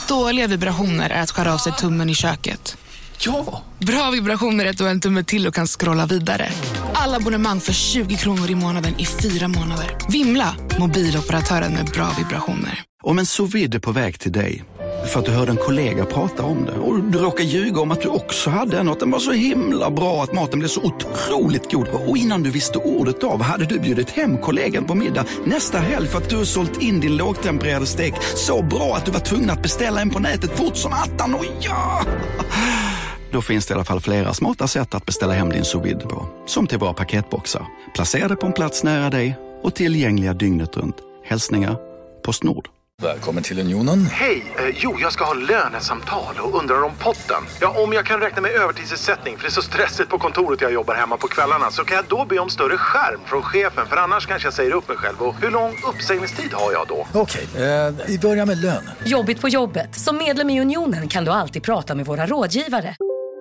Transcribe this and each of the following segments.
Dåliga vibrationer är att skära av sig tummen i köket. Ja! Bra vibrationer är att du har en tumme till och kan scrolla vidare. Alla abonnemang för 20 kronor i månaden i 4 månader. Vimla, mobiloperatören med bra vibrationer. Om en sous vide är på väg till dig för att du hörde en kollega prata om det och du råkar ljuga om att du också hade en och att den var så himla bra att maten blev så otroligt god. Och innan du visste ordet av hade du bjudit hem kollegan på middag nästa helg för att du har sålt in din lågtempererade stek så bra att du var tvungen att beställa en på nätet fort som attan. Och ja! Då finns det i alla fall flera smarta sätt att beställa hem din sous vide på. Som till våra paketboxar. Placerade på en plats nära dig och tillgängliga dygnet runt. Hälsningar Postnord. Välkommen till Unionen. Hej, jag ska ha lönesamtal och undrar om potten. Ja, om jag kan räkna med övertidsersättning för det är så stressigt på kontoret jag jobbar hemma på kvällarna så kan jag då be om större skärm från chefen för annars kanske jag säger upp mig själv. Och hur lång uppsägningstid har jag då? Okej, vi börjar med lön. Jobbigt på jobbet. Som medlem i Unionen kan du alltid prata med våra rådgivare.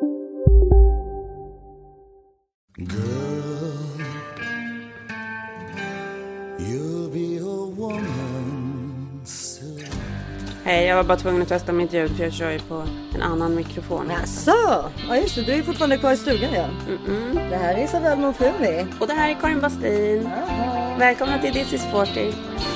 Hej, jag var bara tvungen att testa mitt ljud för jag kör ju på en annan mikrofon. Jaså? Ja just det, du är fortfarande kvar i stugan ja. Det här är Isabelle Monfrumi. Och det här är Karin Bastin. Välkomna till This is 40.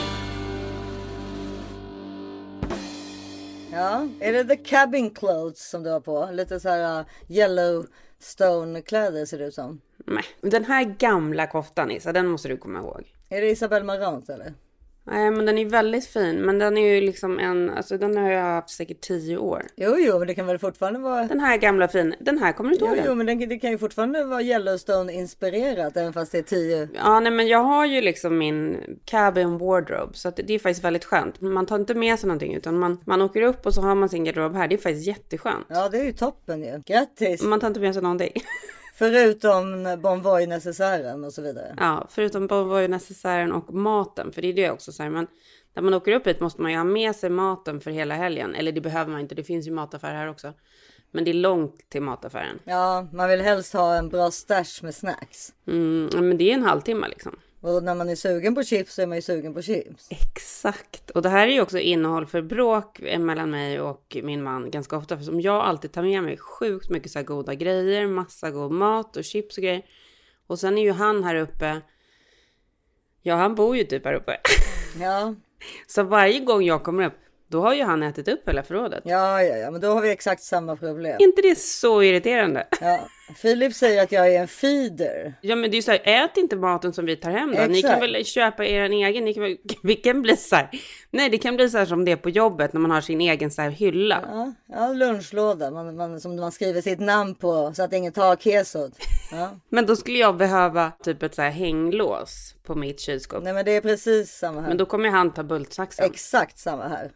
Ja, är det the cabin clothes som du har på? Lite så här Yellowstone-kläder ser det ut som. Nej, den här gamla koftan Isa, den måste du komma ihåg. Är det Isabelle Marant eller? Nej, men den är väldigt fin. Men den är ju liksom alltså den har jag haft säkert 10 år. Jo, men det kan väl fortfarande vara... Den här gamla fin, den här kommer du inte ihåg den? Jo, men det kan ju fortfarande vara Yellowstone-inspirerat även fast det är 10... Ja, nej men jag har ju liksom min cabin wardrobe. Så att det är faktiskt väldigt skönt. Man tar inte med sig någonting utan man åker upp och så har man sin garderob här. Det är faktiskt jätteskönt. Ja, det är ju toppen ju. Grattis! Man tar inte med sig någonting. Förutom Bonvoy-necessären och så vidare. Ja, förutom Bonvoy-necessären och maten. För det är det också så här, men när man åker upp hit måste man ju ha med sig maten för hela helgen. Eller det behöver man inte, det finns ju mataffär här också. Men det är långt till mataffären. Ja, man vill helst ha en bra stash med snacks. Men det är en halvtimme liksom. Och när man är sugen på chips så är man ju sugen på chips. Exakt. Och det här är ju också innehåll för bråk mellan mig och min man ganska ofta. För som jag alltid tar med mig sjukt mycket så här goda grejer. Massa god mat och chips och grejer. Och sen är ju han här uppe. Ja, han bor ju typ här uppe. Ja. Så varje gång jag kommer upp, då har ju han ätit upp hela förrådet. Ja, men då har vi exakt samma problem. Inte det så irriterande? Ja, Filip säger att jag är en feeder. Ja, men det är ju så här, ät inte maten som vi tar hem då. Exakt. Ni kan väl köpa er egen, vi kan bli så här. Nej, det kan bli så här som det är på jobbet när man har sin egen så här hylla. Ja, lunchlåda, som man skriver sitt namn på så att ingen tar kesot. Ja. Men då skulle jag behöva typ ett så här hänglås på mitt kylskåp. Nej, men det är precis samma här. Men då kommer han ta bultsaxen. Exakt samma här.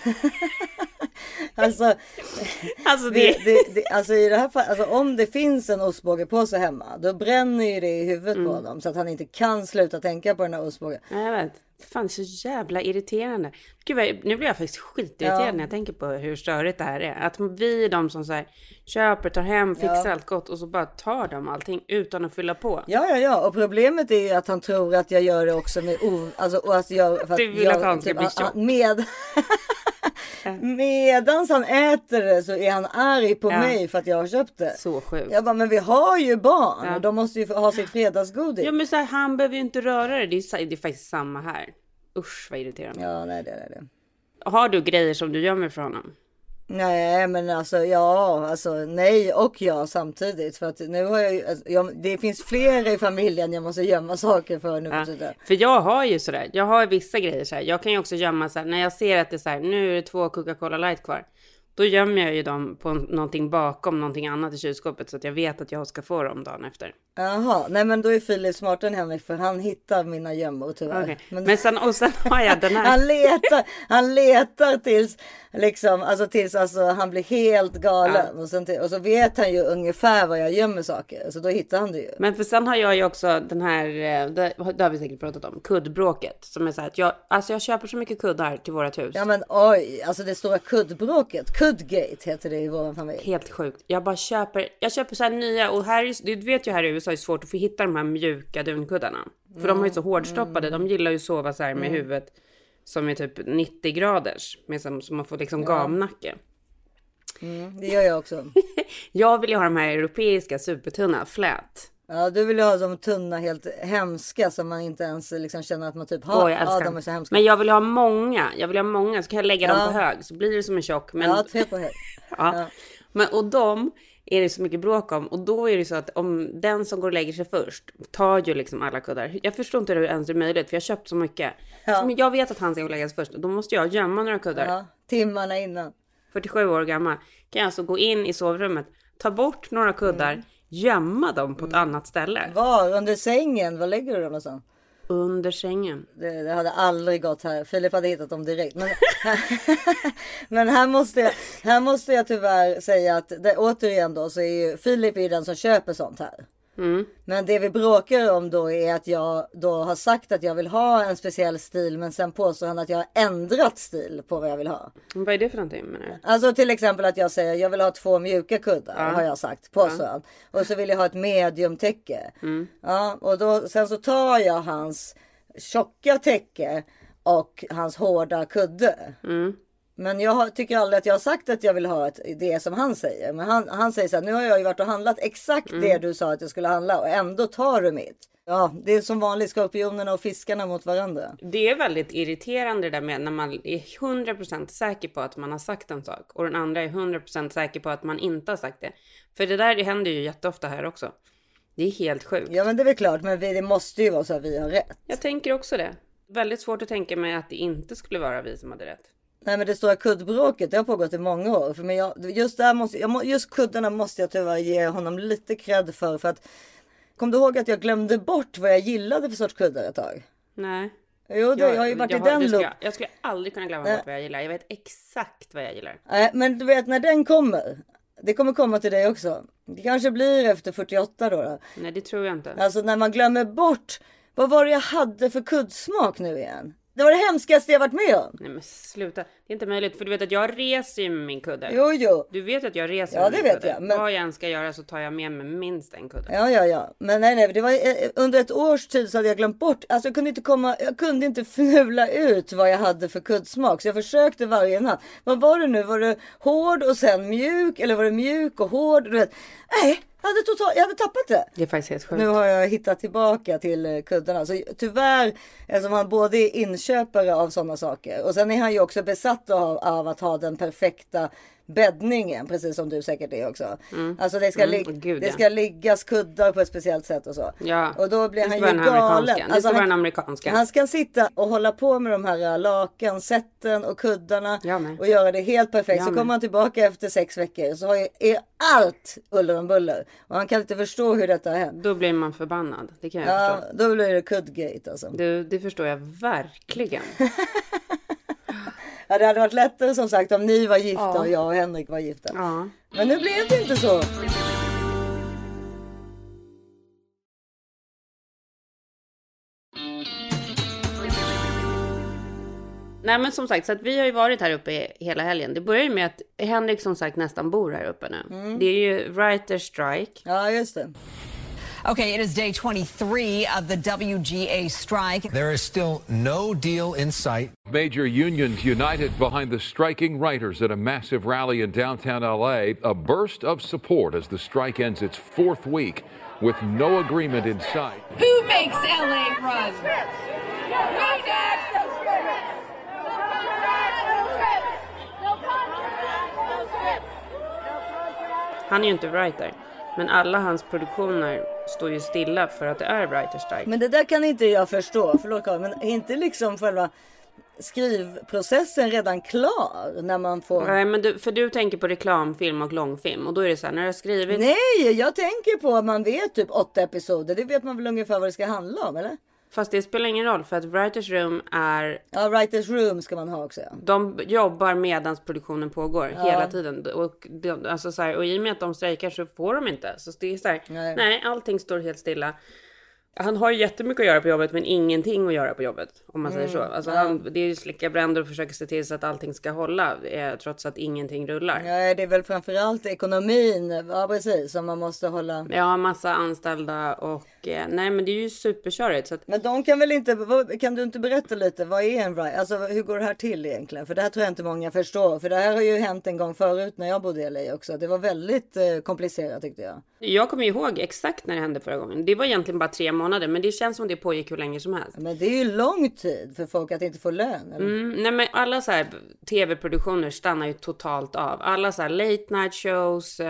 alltså i det här fallet, alltså om det finns en ostbågepåse hemma, då bränner ju det i huvudet på honom så att han inte kan sluta tänka på den här ostbågen. Jag vet. Fan, så jävla irriterande. Gud, nu blir jag faktiskt skitirriterad när jag tänker på hur störigt det här är. Att vi är de som så här, köper, tar hem, fixar allt gott och så bara tar de allting utan att fylla på. Ja. Och problemet är ju att han tror att jag gör det också med och att jag... För att du vill att han ska bli tjock. Medans han äter det så är han arg på mig för att jag har köpt det. Så sjukt. Jag bara, men vi har ju barn och de måste ju ha sitt fredagsgodis. Ja, men så här, han behöver ju inte röra det. Det är faktiskt samma här. Usch, vad irriterande. Ja, nej det är det. Har du grejer som du gömmer från honom? Nej, men alltså nej och ja samtidigt. För att nu har jag ju, det finns flera i familjen jag måste gömma saker för nu. För jag har ju sådär, jag har vissa grejer så här. Jag kan ju också gömma så här, när jag ser att det är så här, nu är det 2 Coca-Cola Light kvar. Då gömmer jag ju dem på någonting bakom någonting annat i kylskåpet så att jag vet att jag ska få dem dagen efter. Jaha, nej men då är Filip smartare än Henrik för han hittar mina gömmor tyvärr. Okay. Men sen har jag den här. han letar tills han blir helt galen och så vet han ju ungefär var jag gömmer saker så då hittar han det ju. Men för sen har jag ju också den här, det har vi säkert pratat om, kuddbråket som är så här att jag köper så mycket kuddar till vårt hus. Ja men oj, alltså det stora kuddbråket, kuddgate heter det i vår familj. Helt sjukt. Jag köper så här nya och här, du vet ju här i USA är det svårt att få hitta de här mjuka dunkuddarna. För de är ju så hårdstoppade, de gillar ju sova så här med huvudet som är typ 90 graders. Med som man får liksom gamnacke. Det gör jag också. Jag vill ju ha de här europeiska supertunna, flät. Ja, du vill ju ha de tunna, helt hemska som man inte ens liksom känner att man typ har. Ja, de är så hemska. Men jag vill ha många. Så kan jag lägga dem på hög. Så blir det som en tjock. Men... Ja, 3 på hög. Ja. Men, och de är det så mycket bråk om. Och då är det så att om den som går och lägger sig först tar ju liksom alla kuddar. Jag förstår inte hur det ens är möjligt. För jag har köpt så mycket. Så jag vet att han ska gå och lägga sig först. Då måste jag gömma några kuddar. Ja, timmarna innan. 47 år gammal. Kan jag alltså gå in i sovrummet. Ta bort några kuddar. Gömma dem på ett annat ställe. Var? Under sängen? Var lägger du dem någonstans? Under sängen. Det hade aldrig gått här. Filip hade hittat dem direkt. Men här måste jag tyvärr säga att återigen då så är ju Filip är den som köper sånt här. Men det vi bråkar om då är att jag då har sagt att jag vill ha en speciell stil, men sen påstår han att jag har ändrat stil på vad jag vill ha. Vad är det för någonting menar du? Alltså till exempel att jag säger jag vill ha 2 mjuka kuddar har jag sagt, påstår han. Och så vill jag ha ett mediumtäcke. Ja, och då sen så tar jag hans tjocka täcke och hans hårda kudde. Men jag tycker aldrig att jag har sagt att jag vill ha det som han säger. Men han säger så här, nu har jag ju varit och handlat exakt det du sa att jag skulle handla och ändå tar du mitt. Ja, det är som vanligt skorpionerna och fiskarna mot varandra. Det är väldigt irriterande det där med när man är 100% säker på att man har sagt en sak. Och den andra är 100% säker på att man inte har sagt det. För det där det händer ju jätteofta här också. Det är helt sjukt. Ja, men det är väl klart, men det måste ju vara så att vi har rätt. Jag tänker också det. Väldigt svårt att tänka mig att det inte skulle vara vi som hade rätt. Nej, men det stora kuddbråket, det har pågått i många år. För just kuddarna måste jag tyvärr ge honom lite cred för att kom du ihåg att jag glömde bort vad jag gillade för sorts kuddar ett tag? Nej. Jo, jag har ju varit i den loop. Jag skulle aldrig kunna glömma bort vad jag gillar. Jag vet exakt vad jag gillar. Nej, men du vet när den kommer. Det kommer komma till dig också. Det kanske blir efter 48 då. Nej, det tror jag inte. Alltså när man glömmer bort. Vad var det jag hade för kuddsmak nu igen? Det var det hemskaste jag varit med om. Nej men sluta. Det är inte möjligt. För du vet att jag reser ju med min kudde. Jo. Du vet att jag reser med min kudde. Ja, det vet jag. Men... Vad jag än ska göra så tar jag med mig minst en kudde. Ja. Men nej. Det var under ett års tid så hade jag glömt bort. Alltså jag kunde inte fnula ut vad jag hade för kuddsmak. Så jag försökte varje natt. Vad var det nu? Var det hård och sen mjuk? Eller var det mjuk och hård? Du vet. Nej. Jag hade tappat det. Det är faktiskt helt sjukt. Nu har jag hittat tillbaka till kuddarna. Så tyvärr, eftersom han både är inköpare av sådana saker. Och sen är han ju också besatt av att ha den perfekta bäddningen. Precis som du säkert är också. Alltså det ska liggas kuddar på ett speciellt sätt och så. Ja. Och då blir han ju galen. Det ska vara en amerikanska. Han ska sitta och hålla på med de här lakansätten och kuddarna. Och göra det helt perfekt. Så kommer han tillbaka efter 6 veckor. Så är allt uller om buller. Och han kan inte förstå hur detta har hänt. Då blir man förbannad. Det kan jag förstå. Då blir det kuddgate alltså. Det förstår jag verkligen. Ja, det hade varit lättare som sagt om ni var gifta och jag och Henrik var gifta. Ja. Men nu blev det inte så. Nej men som sagt, så att vi har ju varit här uppe hela helgen. Det börjar ju med att Henrik som sagt nästan bor här uppe nu. Det är ju writer's strike. Ja, just det. Okay, it is day 23 of the WGA strike. There is still no deal in sight. Major unions united behind the striking writers at a massive rally in downtown LA. A burst of support as the strike ends its 4th week with no agreement in sight. Who makes LA run? We did! Han är ju inte writer. Men alla hans produktioner står ju stilla för att det är writer's strike. Men det där kan inte jag förstå. Förlåt Karin, men är inte liksom själva skrivprocessen redan klar när man får... Nej, men du tänker på reklamfilm och långfilm. Och då är det så här, när du har skrivit... Nej, jag tänker på att man vet typ 8 episoder. Det vet man väl ungefär vad det ska handla om, eller? Fast det spelar ingen roll för att writers room är... Ja, writers room ska man ha också. Ja. De jobbar medans produktionen pågår hela tiden. Och, alltså så här, och i och med att de strejkar så får de inte. Så det är så här, nej, allting står helt stilla. Han har ju jättemycket att göra på jobbet men ingenting att göra på jobbet. Om man säger så. Alltså det är ju slicka bränder och försöka se till så att allting ska hålla. Trots att ingenting rullar. Ja, det är väl framförallt ekonomin. Ja, precis. Som man måste hålla. Ja, massa anställda och nej, men det är ju superkörigt. Så att... Men de kan väl inte, kan du inte berätta lite, vad är en writer? Alltså hur går det här till egentligen? För det här tror jag inte många förstår. För det här har ju hänt en gång förut när jag bodde i LA också. Det var väldigt komplicerat tyckte jag. Jag kommer ihåg exakt när det hände förra gången. Det var egentligen bara 3 månader, men det känns som det pågick hur länge som helst. Men det är ju lång tid för folk att inte få lön. Eller? Nej, men alla så här tv-produktioner stannar ju totalt av. Alla så här late night shows,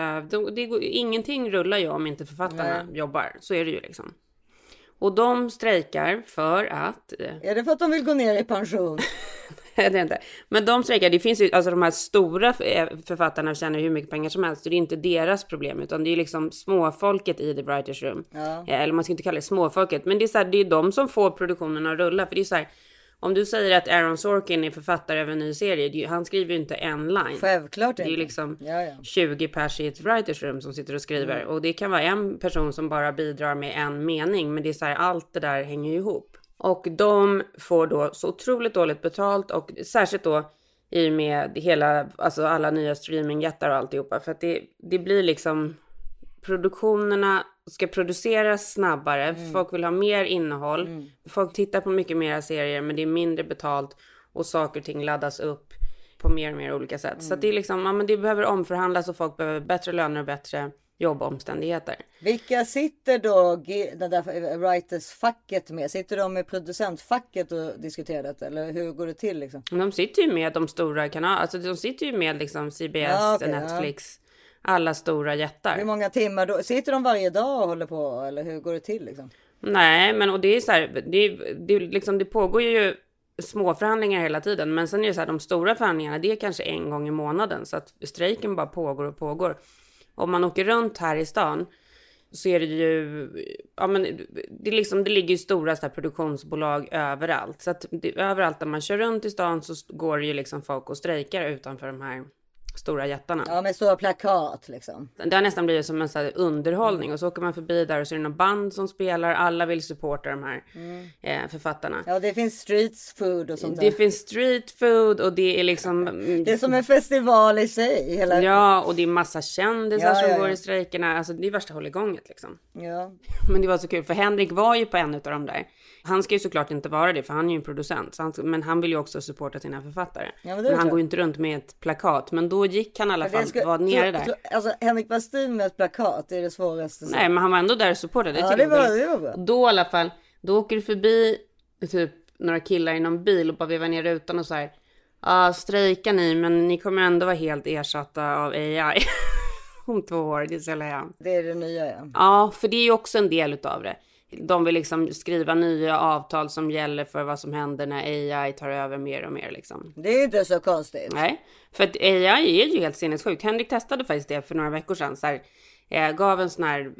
ingenting rullar ju om inte författarna jobbar. Så är det ju liksom. Och de strejkar för att... Är det för att de vill gå ner i pension? Det är inte. Men de strejkar, det finns ju, alltså de här stora författarna tjänar hur mycket pengar som helst. Så det är inte deras problem, utan det är liksom småfolket i The Writers Room. Ja. Eller man ska inte kalla det småfolket. Men det är så här, det är de som får produktionen att rulla. För det är så här, om du säger att Aaron Sorkin är författare över en ny serie, han skriver ju inte en line. Självklart inte. Det är ju liksom 20 pers i ett writers room som sitter och skriver. Och det kan vara en person som bara bidrar med en mening. Men det är så här, allt det där hänger ju ihop. Och de får då så otroligt dåligt betalt. Och särskilt då i och med hela, alltså alla nya streamingjättar och alltihopa. För att det blir liksom... Produktionerna ska produceras snabbare. Folk vill ha mer innehåll. Folk tittar på mycket mer serier, men det är mindre betalt. Och saker och ting laddas upp på mer och mer olika sätt. Så att det är liksom, men det behöver omförhandlas och folk behöver bättre löner och bättre jobbomständigheter. Vilka sitter då det där writers-facket med? Sitter de med producentfacket och diskuterar det? Eller hur går det till liksom? De sitter ju med de stora kanalerna. Alltså de sitter ju med liksom CBS, Netflix... Alla stora jättar. Hur många timmar då? Sitter de varje dag och håller på? Eller hur går det till liksom? Nej, men och det är så här, det pågår ju små förhandlingar hela tiden. Men sen är det så här, de stora förhandlingarna, det är kanske en gång i månaden. Så att strejken bara pågår och pågår. Om man åker runt här i stan så är det ju, ja men det ligger ju stora så här produktionsbolag överallt. Så att överallt där man kör runt i stan så går det ju liksom folk och strejkar utanför de här stora jättarna. Ja, med stora plakat liksom. Det har nästan blivit som en sån här underhållning. Och så åker man förbi där och så är det någon band som spelar. Alla vill supporta de här författarna. Ja, det finns street food och sånt där. Det finns street food och det är liksom... Det är som en festival i sig. Ja, och det är massa kändisar som går i strejkerna. Alltså det är värsta hålligånget liksom. Ja. Men det var så kul, för Henrik var ju på en av de där. Han ska ju såklart inte vara det, för han är ju en producent. Men han vill ju också supporta sina författare. Ja, men han går ju inte runt med ett plakat. Men då gick han i alla fall vara nere där. Alltså Henrik Westin med ett plakat, det är det svåraste. Nej, men han var ändå där och supportade. Ja, det var bra. Då i alla fall, då åker du förbi typ några killar i någon bil och bara vevar ner rutan och så här. Strejkar ni, men ni kommer ändå vara helt ersatta av AI. Om 2 år, det är så lätt. Det är det nya, ja. Ja, för det är ju också en del utav det. De vill liksom skriva nya avtal som gäller för vad som händer när AI tar över mer och mer liksom. Det är inte så konstigt. Nej, för att AI är ju helt sinnessjukt. Henrik testade faktiskt det för några veckor sedan. Så här, gav en sån här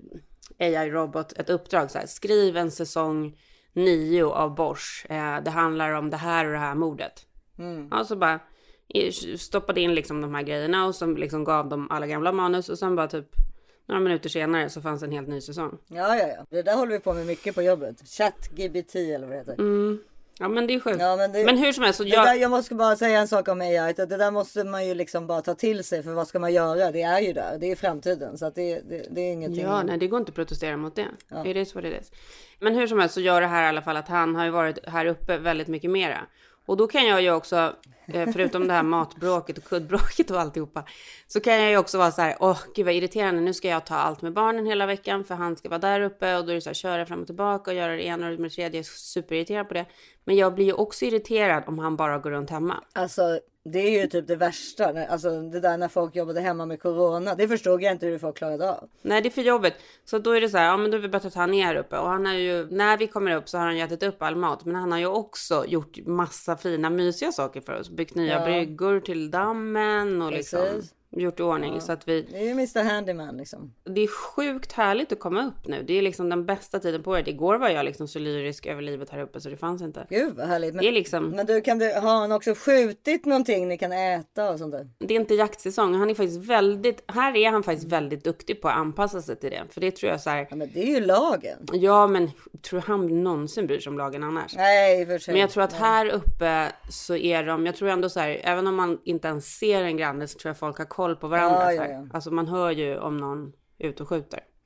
AI-robot ett uppdrag. Så här, skriv en säsong 9 av Bosch. Det handlar om det här och det här mordet. Ja, så bara stoppade in liksom de här grejerna och så liksom gav dem alla gamla manus och sen bara typ några minuter senare så fanns en helt ny säsong. Ja. Det där håller vi på med mycket på jobbet. ChatGPT eller vad det heter. Ja, men det är sjukt. Ja, men hur som helst så jag måste bara säga en sak om AI. Det där måste man ju liksom bara ta till sig. För vad ska man göra? Det är ju där. Det är framtiden. Så att det är ingenting. Ja, nej, det går inte att protestera mot det. Ja. It is what it is. Men hur som helst så gör det här i alla fall att han har ju varit här uppe väldigt mycket mera. Och då kan jag ju också, förutom det här matbråket och kuddbråket och alltihopa, så kan jag ju också vara så här, gud vad irriterande, nu ska jag ta allt med barnen hela veckan för han ska vara där uppe och då är det så här, köra fram och tillbaka och göra det ena och det tredje, jag är superirriterad på det. Men jag blir ju också irriterad om han bara går runt hemma. Alltså, det är ju typ det värsta. Alltså det där när folk jobbade hemma med corona. Det förstod jag inte hur folk klarade av. Nej, det är för jobbet. Så då är det så här, ja men då är vi bättre att han är här uppe. Och han har ju, när vi kommer upp så har han ju ätit upp all mat. Men han har ju också gjort massa fina mysiga saker för oss. Byggt nya bryggor till dammen och liksom gjort i ordning så att vi... Det är ju Mr. Handyman liksom. Det är sjukt härligt att komma upp nu. Det är liksom den bästa tiden på året. Igår var jag liksom så lyrisk över livet här uppe så det fanns inte. Gud vad härligt. Det är liksom... Men du, har han också skjutit någonting ni kan äta och sånt där? Det är inte jaktsäsong. Han är faktiskt här är han faktiskt väldigt duktig på att anpassa sig till det. För det tror jag så här... Ja, men det är ju lagen. Ja, men tror han någonsin bryr sig om lagen annars? Nej, för sig. Men jag tror att här uppe så är jag tror ändå så här, även om man inte ens ser en granne så tror jag folk har koll på varandra. Ja. Alltså man hör ju om någon ut och skjuter.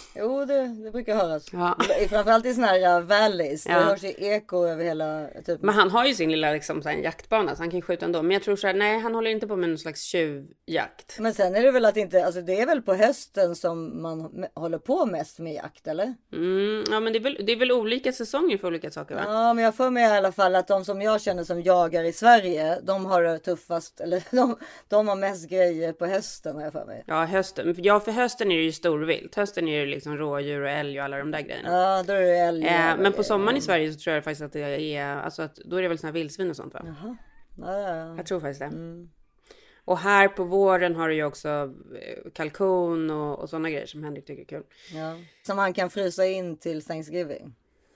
Jo, det brukar höras. Ja. Framförallt i såna här valleys. Det hörs ju eko över hela typ. Men han har ju sin lilla liksom, så här, jaktbana, så han kan skjuta ändå. Men jag tror så här, nej, han håller inte på med någon slags tjuvjakt. Men sen är det väl att inte, alltså det är väl på hösten som man håller på mest med jakt, eller? Ja, men det är väl olika säsonger för olika saker, va? Ja, men jag får med i alla fall att de som jag känner som jagar i Sverige, de har det tuffast, eller de har mest grejer på hösten, har jag för mig. Ja, hösten. Ja, för hösten är det ju storvilt. Hösten är det liksom rådjur och älg och alla de där grejerna. Ja, då är det älg. Men på sommaren i Sverige så tror jag faktiskt att det är, alltså att då är det väl såna här vildsvin och sånt, va? Jaha. Ja. Jag tror faktiskt det. Och här på våren har du ju också kalkon och sådana grejer som Henrik tycker är kul. Ja. Som han kan frysa in till Thanksgiving.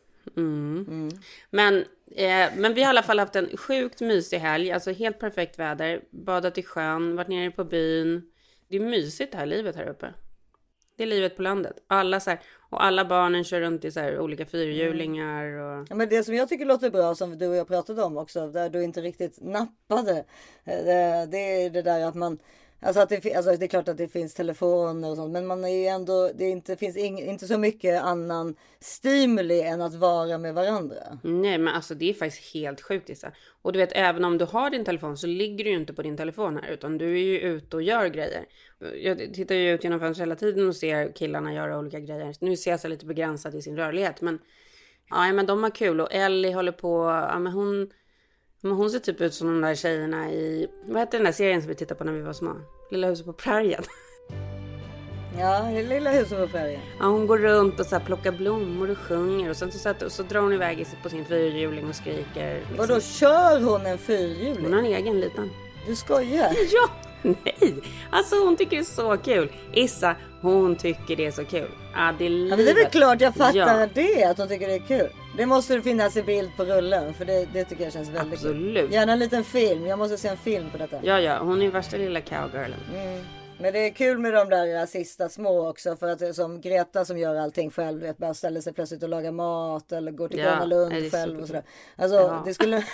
Men vi har i alla fall haft en sjukt mysig helg. Alltså helt perfekt väder. Badat i sjön, varit nere på byn. Det är mysigt det här livet här uppe. Det är livet på landet. Alla så här, och alla barnen kör runt i så här olika fyrhjulingar. Och... Ja, men det som jag tycker låter bra, som du och jag pratade om också, där du inte riktigt nappade. Det är det där att man... Alltså, det är klart att det finns telefoner och sånt, men man är ju ändå, finns inte så mycket annan stimuli än att vara med varandra. Nej, men alltså det är faktiskt helt sjukt, Issa. Och du vet, även om du har din telefon så ligger du ju inte på din telefon här, utan du är ju ute och gör grejer. Jag tittar ju ut genom fönstret hela tiden och ser killarna göra olika grejer. Nu ser jag sig lite begränsad i sin rörlighet, men ja, men de har kul. Och Ellie håller på, ja, men hon ser typ ut som de där tjejerna i... Vad heter den där serien som vi tittade på när vi var små? Lilla huset på prärien. Ja, Lilla huset på prärien. Ja, hon går runt och så här plockar blommor och sjunger. Och sen så drar hon iväg på sin fyrhjuling och skriker. Liksom. Och då kör hon en fyrhjuling? Hon har en egen liten. Du skojar? Ja, nej. Alltså hon tycker det är så kul. Issa, hon tycker det är så kul. Ja, det är livet. Ja, men det är väl klart jag fattar det, att hon tycker det är kul. Det måste finnas i bild på rullen, för det tycker jag känns väldigt kul. Gärna en liten film, jag måste se en film på detta. Ja, hon är ju värsta lilla cowgirlen. Men det är kul med de där sista små också, för att som Greta som gör allting själv, vet, bara ställer sig plötsligt och lagar mat eller går till Gröna Lund själv och sådär. Alltså det skulle...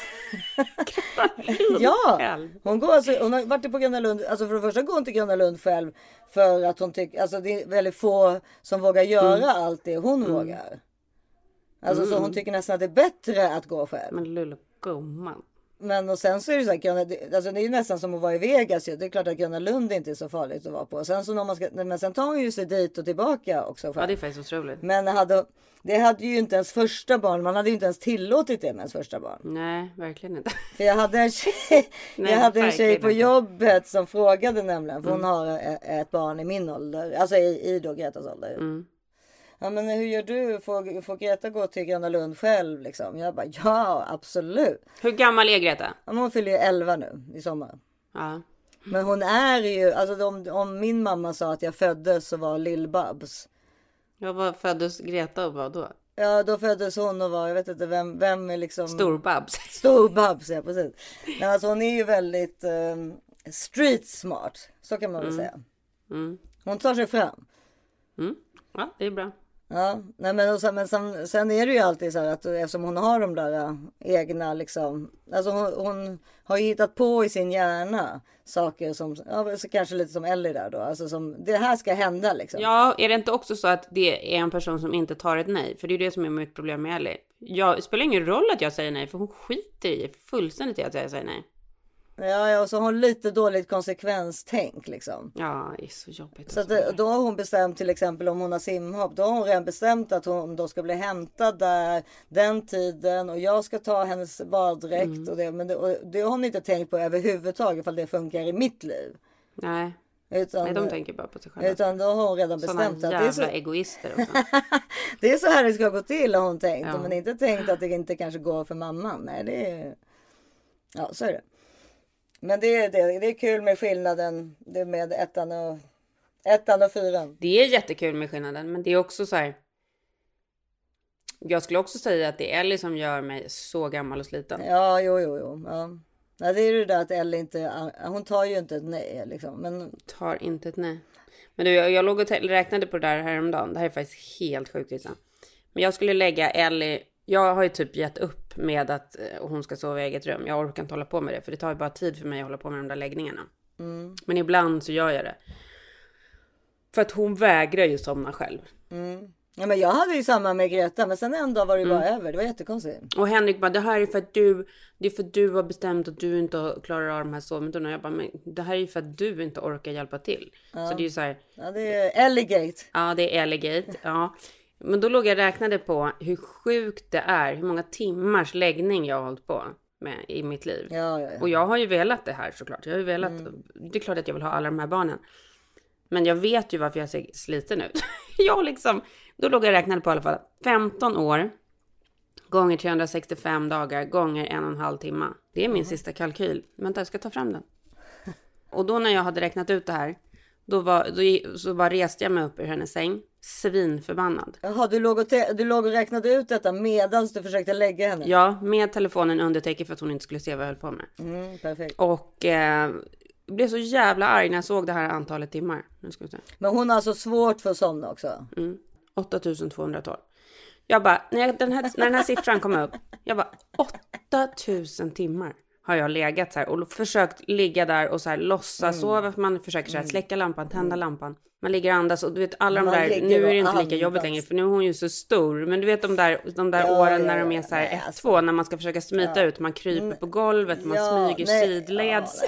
Ja, hon har varit på Gröna Lund, alltså för det första går hon till Gröna Lund själv för att hon tycker, alltså det är väldigt få som vågar göra allt det hon vågar. Alltså så hon tycker nästan att det är bättre att gå själv. Men lullgumman. Men och sen så är det så här, alltså det är ju nästan som att vara i Vegas. Det är klart att Gröna Lund inte är så farligt att vara på. Sen så men sen tar hon ju sig dit och tillbaka också själv. Ja, det är faktiskt otroligt. Men det hade ju inte ens första barn. Man hade ju inte ens tillåtit det med ens första barn. Nej, verkligen inte. För jag hade en tjej på jobbet som frågade nämligen. För hon har ett barn i min ålder. Alltså i då Gretas ålder. Ja, men hur gör du? Får Greta gå till Gröna Lund själv liksom? Jag bara, ja, absolut. Hur gammal är Greta? Ja, hon fyller ju 11 nu i sommar. Ja. Men hon är ju, alltså om min mamma sa att jag föddes så var Lill-Babs. Ja, vad föddes Greta och vad då? Ja, då föddes hon och var, jag vet inte vem är liksom... Stor-Babs. Stor-Babs, ja precis. Men alltså hon är ju väldigt street smart, så kan man väl säga. Hon tar sig fram. Ja, det är bra. Ja, nej men sen är det ju alltid så här att eftersom hon har de där egna liksom, alltså hon har ju hittat på i sin hjärna saker som, ja, så kanske lite som Ellie där då, alltså som det här ska hända liksom. Ja, är det inte också så att det är en person som inte tar ett nej? För det är det som är mitt problem med Ellie. Det spelar ingen roll att jag säger nej, för hon skiter i fullständigt i att jag säger nej. Ja, och så har hon lite dåligt konsekvenstänk liksom. Ja, det är så jobbigt. Så då har hon bestämt, till exempel om hon har simhopp, då har hon redan bestämt att hon då ska bli hämtad där den tiden och jag ska ta hennes baddräkt och det, men det har hon inte tänkt på överhuvudtaget ifall det funkar i mitt liv. Nej. Nej, de tänker bara på sig själva. Utan då har hon redan bestämt att det är så egoister. Det är så här det ska gå till, har hon tänkt. Ja. Men inte tänkt att det inte kanske går för mamman. Nej, det är... Ja, så är det. Men det är kul med skillnaden, det med ettan och fyran. Det är jättekul med skillnaden, men det är också så här. Jag skulle också säga att det är Ellie som gör mig så gammal och sliten. Ja, jo. Ja. Nej, det är ju det att Ellie inte, hon tar ju inte ett nej liksom. Men... Tar inte ett nej. Men du, jag låg och räknade på det där häromdagen. Det här är faktiskt helt sjukt liksom. Men jag skulle lägga Ellie. Jag har ju typ gett upp med att hon ska sova i eget rum. Jag orkar inte hålla på med det. För det tar ju bara tid för mig att hålla på med de där läggningarna. Men ibland så gör jag det. För att hon vägrar ju somna själv. Ja, men jag hade ju samma med Greta, men sen en dag var det bara över. Det var jättekonstigt. Och Henrik bara, det här är för att du har bestämt att du inte klarar av de här sovmetoderna. Jag bara, men det här är ju för att du inte orkar hjälpa till. Ja. Så det är ju så här. Ja, det är Elligate. Ja, det är Elligate. Ja. Men då låg jag och räknade på hur sjukt det är. Hur många timmars läggning jag har hållit på med i mitt liv. Ja. Och jag har ju velat det här såklart. Jag har ju velat, det är klart att jag vill ha alla de här barnen. Men jag vet ju varför jag ser sliten ut. Då låg jag och räknade på i alla fall 15 år gånger 365 dagar gånger 1,5 timme. Det är min sista kalkyl. Vänta, jag ska ta fram den. Och då när jag hade räknat ut det här, så reste jag mig upp ur hennes säng, svinförbannad. Jaha, du låg och räknade ut detta medan du försökte lägga henne? Ja, med telefonen under täcket för att hon inte skulle se vad jag höll på med. Perfekt. Och blev så jävla arg när jag såg det här antalet timmar. Nu ska vi se. Men hon har alltså svårt för att somna också? 8212. Jag bara, när den här siffran kom upp, jag bara 8000 timmar har jag legat så här och försökt ligga där och så här låtsas sova, för man försöker så här släcka lampan, tända lampan. Man ligger och andas och du vet alla de där, nu är det inte lika jobbigt längre för nu är hon ju så stor, men du vet de där åren när de är så här 1-2 när man ska försöka smita ut, man kryper på golvet, man smyger sidleds.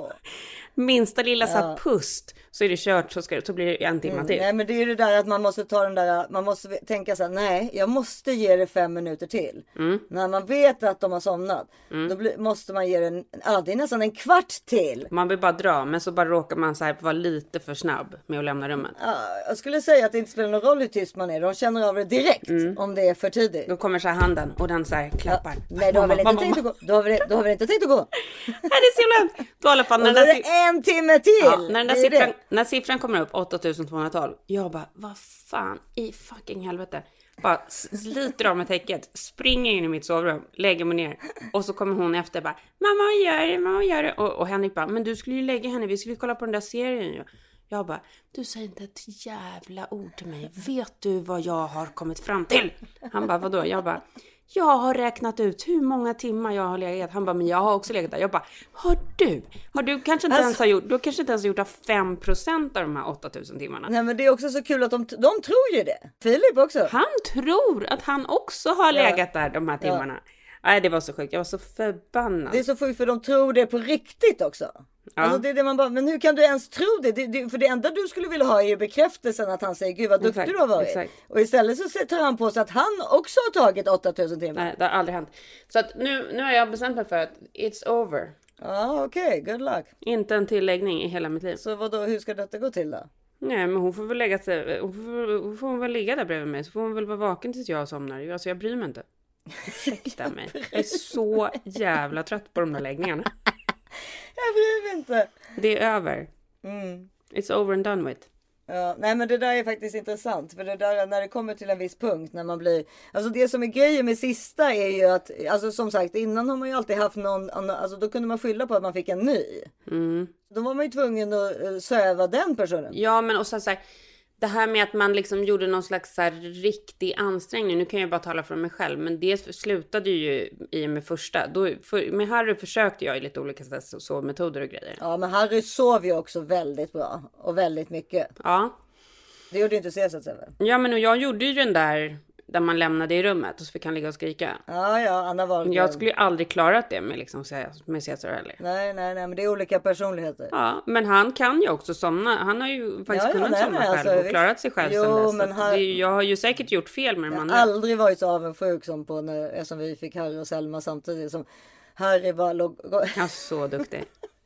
Minsta lilla så här pust så är det kört, så blir det 1 timme till. Nej, men det är ju det där att man måste ta den där, man måste tänka så här, nej, jag måste ge det 5 minuter till. När man vet att de har somnat, då måste man ge den, det är nästan en kvart till. Man vill bara dra, men så bara råkar man så här vara lite för snabb med att lämna rummet. Jag skulle säga att det inte spelar någon roll hur tyst man är, de känner av det direkt om det är för tidigt. Då kommer så här handen och den så här klappar. Nej, du har väl inte tänkt att gå? Du har väl inte tänkt att gå? Nej, det är så lätt. Då i alla fall när det är 1 timme till. Ja, när siffran kommer upp 8212, jag bara, vad fan i fucking helvete. Bara sliter av med täcket, springer in i mitt sovrum, lägger mig ner. Och så kommer hon efter bara, mamma gör det. Och Henrik bara, men du skulle ju lägga henne, vi skulle kolla på den där serien ju. Jag bara, du säger inte ett jävla ord till mig. Vet du vad jag har kommit fram till? Han bara, vadå? Jag bara, jag har räknat ut hur många timmar jag har legat. Han bara, men jag har också legat där. Jag bara, har du kanske inte ens har gjort, du kanske inte ens har gjort 5% av de här 8000 timmarna. Nej, men det är också så kul att de tror ju det. Filip också. Han tror att han också har legat där de här timmarna. Nej, det var så sjukt. Jag var så förbannad. Det är så sjukt för de tror det på riktigt också. Ja. Alltså det är det man bara, men hur kan du ens tro det? För det enda du skulle vilja ha är ju bekräftelsen att han säger, gud vad duktig du har varit. Exakt. Och istället så tar han på sig att han också har tagit 8000 timmar. Nej, det har aldrig hänt. Så att nu har jag bestämt mig för att it's over. Ja, okej, good luck. Inte en tilläggning i hela mitt liv. Så hur ska detta gå till då? Nej, men hon får väl lägga sig, hon får väl ligga där bredvid mig. Så får hon väl vara vaken tills jag somnar. Alltså jag bryr mig inte. Ursäkta mig. Jag är så jävla trött på de där läggningarna. Jag bryr mig inte. Det är över. It's over and done with. Ja, nej men det där är faktiskt intressant. För det där när det kommer till en viss punkt när man blir, alltså det som är grejen med sista är ju att, alltså som sagt innan har man ju alltid haft någon, alltså då kunde man skylla på att man fick en ny. Då var man ju tvungen att söva den personen. Ja, men och så här, det här med att man liksom gjorde någon slags så här riktig ansträngning. Nu kan jag bara tala för mig själv. Men det slutade ju i med första. Med Harry försökte jag i lite olika sovmetoder och grejer. Ja, men Harry sov ju också väldigt bra. Och väldigt mycket. Ja. Det gjorde inte Cesar sen väl? Ja, men jag gjorde ju den där man lämnade i rummet. Och så fick han ligga och skrika. Ja, Anna Wahlgren. Jag skulle ju aldrig klarat det med Cesar heller. Nej, men det är olika personligheter. Ja, men han kan ju också somna. Han har ju faktiskt kunnat somna själv och klarat sig själv sen dess. Men jag har ju säkert gjort fel med man. Jag har aldrig varit så avundsjuk som som vi fick Harry och Selma samtidigt. Som Harry var han är så duktig.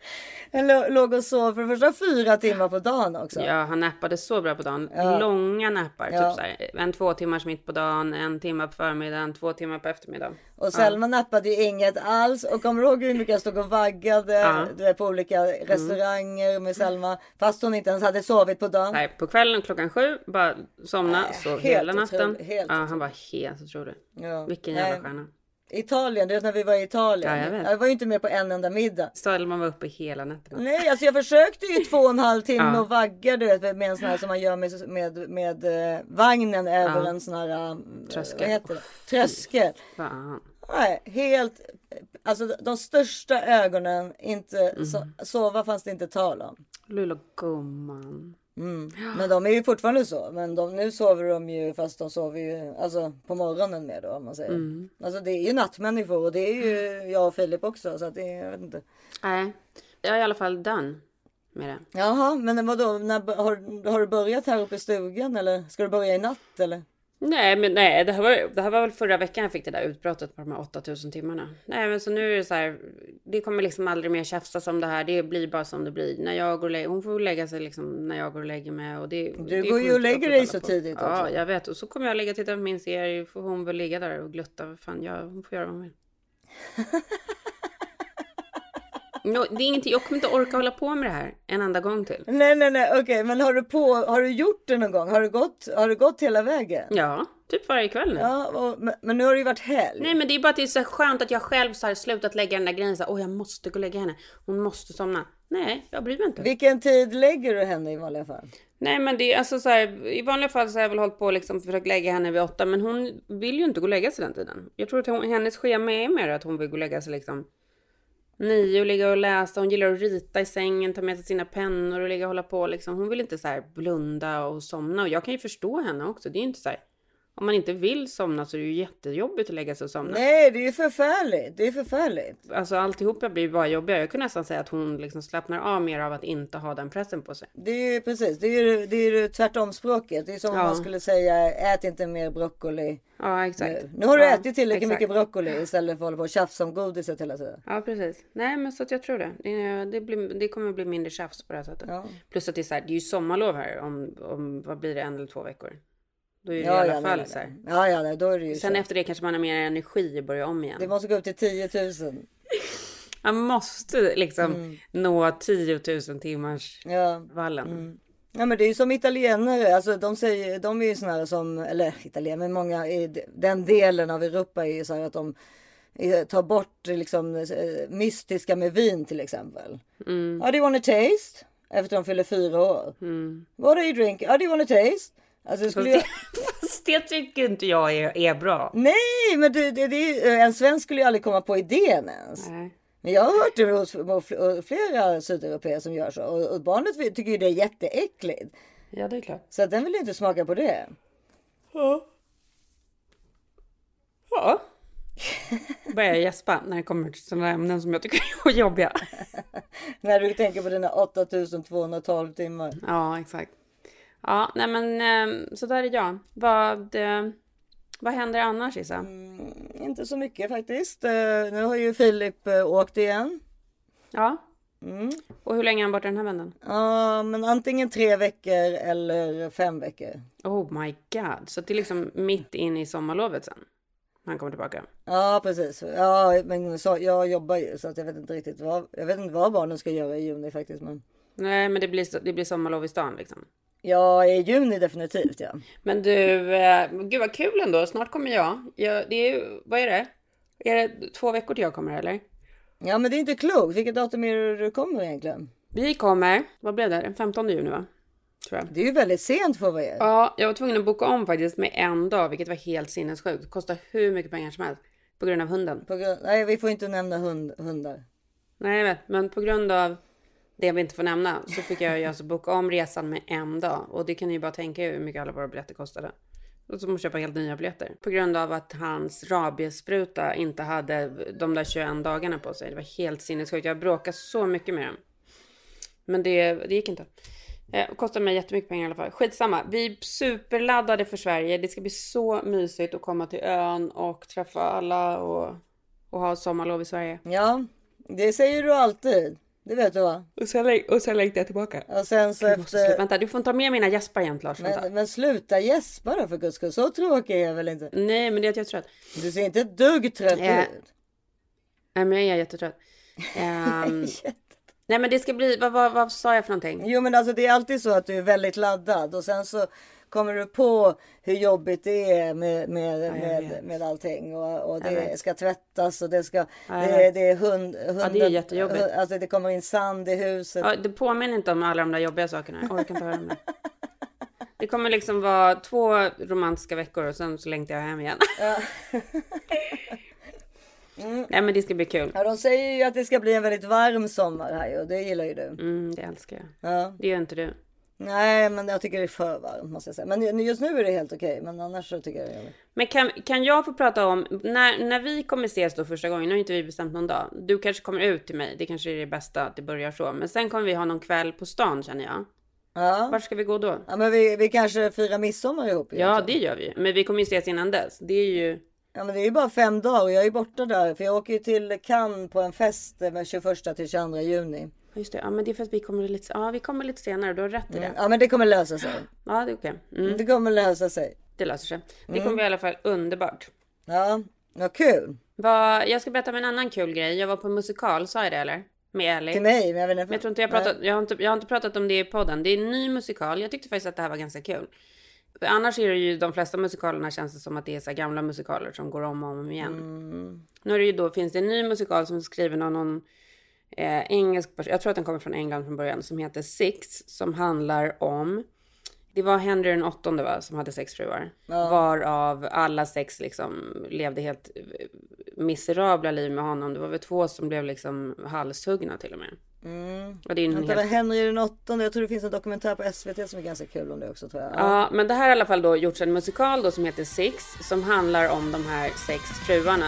Han låg och sov för det första 4 timmar på dagen också. Ja, han nappade så bra på dagen. Ja. Långa nappar. Ja. Typ så här, 2 timmars mitt på dagen, 1 timme på förmiddagen, 2 timmar på eftermiddagen. Och Selma nappade ju inget alls. Och kommer du ihåg hur mycket jag stod och vaggade på olika restauranger med Selma. Fast hon inte ens hade sovit på dagen. Nej, på kvällen 7:00 bara somna. Så hela natten. Han var helt otrolig. Ja. Vilken jävla stjärna. Italien, det är när vi var i Italien. Ja, jag var ju inte med på en enda middag. Selma var uppe hela natten. Nej, alltså jag försökte ju 2,5 timme och vagga, du vet, med en sån här som man gör med vagnen över en sån här tröskel. Vad heter det? Tröskel. Fan. Nej, helt, alltså de största ögonen, inte sova fanns det inte tal om. Lilla gumman. Men de är ju fortfarande så. Men nu sover de ju, fast de sover ju alltså på morgonen med då, om man säger. Alltså det är ju nattmänniskor och det är ju jag och Filip också, så att det, jag vet inte. Nej, jag är i alla fall done med det. Jaha, men vadå? Har du börjat här uppe i stugan eller ska du börja i natt eller? Nej, det här var väl förra veckan jag fick det där utbrottet på de här 8000 timmarna. Nej, men så nu är det så här, det kommer liksom aldrig mer tjafsas om det här. Det blir bara som det blir. När jag går och lägger, hon får lägga sig liksom när jag går och lägger mig. Och du går ju och lägger dig så tidigt också. Ja, jag vet. Och så kommer jag lägga och titta på min serie. Får hon väl ligga där och glutta. Fan, hon får göra vad hon vill. Det är ingenting, jag kommer inte orka hålla på med det här en enda gång till. Nej, okej. Men har du gjort det någon gång? Har du gått hela vägen? Ja, typ varje kväll nu. Ja, men nu har det ju varit helg. Nej, men det är bara att det är så skönt att jag själv så här slutat lägga den där grejen så här, jag måste gå och lägga henne. Hon måste somna. Nej, jag bryr mig inte. Vilken tid lägger du henne i vanliga fall? Nej, men det är alltså så här, i vanliga fall så har jag väl hållit på liksom försökt lägga henne vid 8, men hon vill ju inte gå och lägga sig den tiden. Jag tror att hennes schema är mer att hon vill gå och lägga sig liksom 9 och ligga och läsa. Hon gillar att rita i sängen, ta med sig sina pennor och ligga och hålla på liksom. Hon vill inte så här blunda och somna. Och jag kan ju förstå henne också. Det är inte så här, om man inte vill somna så är det ju jättejobbigt att lägga sig och somna. Nej, det är ju förfärligt. Det är förfärligt. Alltså alltihopa blir bara jobbigare. Jag kunde nästan säga att hon liksom slappnar av mer av att inte ha den pressen på sig. Det är ju precis. Det är ju tvärtom språket. Det är som om man skulle säga, ät inte mer broccoli. Ja, exakt. Nu har du ätit tillräckligt mycket broccoli istället för att hålla på och tjafsa om godiset hela tiden. Ja, precis. Nej, men så att jag tror det. Det kommer bli mindre tjafs på det här sättet. Ja. Plus att det är så här, det är ju sommarlov här om vad blir det, 1 eller 2 veckor. Då är det i alla fall så här. Ja, då är det ju sen så. Efter det kanske man har mer energi och börja om igen. Det måste gå upp till 10 000. Man måste liksom nå 10 000 timmars vallen. Ja, men det är ju som italienare. Alltså de är ju såna här som, eller italienare, men många i den delen av Europa är ju så här att de tar bort liksom mystiska med vin till exempel. Do you want a taste? Efter de fyller 4 år. What are you drinking? Do you want a taste? Alltså, fast det tycker inte jag är bra. Nej, men en svensk skulle ju aldrig komma på idén ens. Nej. Men jag har hört det hos flera sydeuropeer som gör så. Och barnet tycker ju det är jätteäckligt. Ja, det är klart. Så den vill inte smaka på det. Ja. Börjar gäspa när det kommer till sådana ämnen som jag tycker är jobbiga. När du tänker på dina 8212 timmar. Ja, exakt. Ja, nej men så där är jag. Vad händer annars, Isa? Inte så mycket faktiskt. Nu har ju Filip åkt igen. Ja. Och hur länge är han borta den här vändan? Ja, men antingen 3 veckor eller 5 veckor. Oh my god. Så det är liksom mitt in i sommarlovet sen han kommer tillbaka. Ja, precis. Ja, men så, jag jobbar ju så att jag vet inte riktigt vad barnen ska göra i juni faktiskt. Men... Nej, men det blir sommarlov i stan liksom. Ja, i juni definitivt, ja. Men du, gud vad kul ändå. Snart kommer jag. Vad är det? Är det 2 veckor till jag kommer, eller? Ja, men det är inte klokt. Vilket datum är det du kommer egentligen? Vi kommer, vad blev det? Den 15 juni, va? Tror jag. Det är ju väldigt sent för vad är. Ja, jag var tvungen att boka om faktiskt med 1 dag, vilket var helt sinnessjukt. Det kostar hur mycket pengar som helst. På grund av hunden. Nej, vi får inte nämna hundar. Nej, jag vet. Men på grund av det vi inte får nämna så fick jag alltså boka om resan med 1 dag. Och det kan ni ju bara tänka hur mycket alla våra biljetter kostade. Och så måste jag köpa helt nya biljetter. På grund av att hans rabiesspruta inte hade de där 21 dagarna på sig. Det var helt sinnessjukt. Jag bråkade så mycket med dem. Men det gick inte. Det kostade mig jättemycket pengar i alla fall. Skitsamma. Vi är superladdade för Sverige. Det ska bli så mysigt att komma till ön och träffa alla och ha sommarlov i Sverige. Ja, det säger du alltid. Det vet du, va? Och sen längtar jag tillbaka. Och sen så efter... Vänta, du får ta med mina gäspar jämt, Lars. Men sluta gäspa då, för guds skull. Så tråkig är jag väl inte? Nej, men det är att jag är trött. Du ser inte ett dugg trött ut. Nej, men jag är jättetrött. Nej, men det ska bli... Vad sa jag för någonting? Jo, men alltså det är alltid så att du är väldigt laddad. Och sen så kommer du på hur jobbigt det är med allting. Och det ska tvättas och det ska... Det är hunden... Ja, det är jättejobbigt. Alltså det kommer in sand i huset. Ja, det påminner inte om alla de där jobbiga sakerna. Jag orkar inte höra om det. Det kommer liksom vara 2 romantiska veckor och sen så längtar jag hem igen. Ja. Nej, men det ska bli kul. Ja, de säger ju att det ska bli en väldigt varm sommar här och det gillar ju du. Det älskar jag. Ja. Det gör inte du. Nej, men jag tycker det är för varmt måste jag säga. Men just nu är det helt okej. Men annars så tycker jag det är... Men kan jag få prata om, när vi kommer ses då första gången, nu har inte vi bestämt någon dag. Du kanske kommer ut till mig, det kanske är det bästa att det börjar så. Men sen kommer vi ha någon kväll på stan känner jag. Ja. Var ska vi gå då? Ja, men vi kanske firar midsommar ihop. Ja, det gör vi. Men vi kommer ju ses innan dess. Det är ju... Ja, men det är ju bara 5 dagar och jag är borta där. För jag åker ju till Cannes på en fest med 21 till 22 juni. Just det, ja men det är för att vi kommer lite senare, du har rätt i det. Ja men det kommer lösa sig. Ja det är okej. Det kommer lösa sig. Det löser sig. Det kommer bli i alla fall underbart. Ja, vad kul. Jag ska berätta om en annan kul grej. Jag var på en musikal, sa jag det eller? Med Ellie. Till mig, men jag vet inte. Men jag tror inte jag har inte pratat om det i podden. Det är en ny musikal, jag tyckte faktiskt att det här var ganska kul. För annars är det ju de flesta musikalerna känns det som att det är så här gamla musikaler som går om igen. Nu är det ju då, finns det en ny musikal som är skriven av någon engelsk person, jag tror att den kommer från England från början, som heter Six, som handlar om, det var Henry den 8:e va, som hade 6 fruar, varav alla 6 liksom levde helt miserabla liv med honom. Det var väl 2 som blev liksom halshuggna till och med. Och det är det var Henry den 8:e, jag tror det finns en dokumentär på SVT som är ganska kul om det också tror jag. Ja, men det här har i alla fall då gjorts en musikal då som heter Six, som handlar om de här 6 fruarna.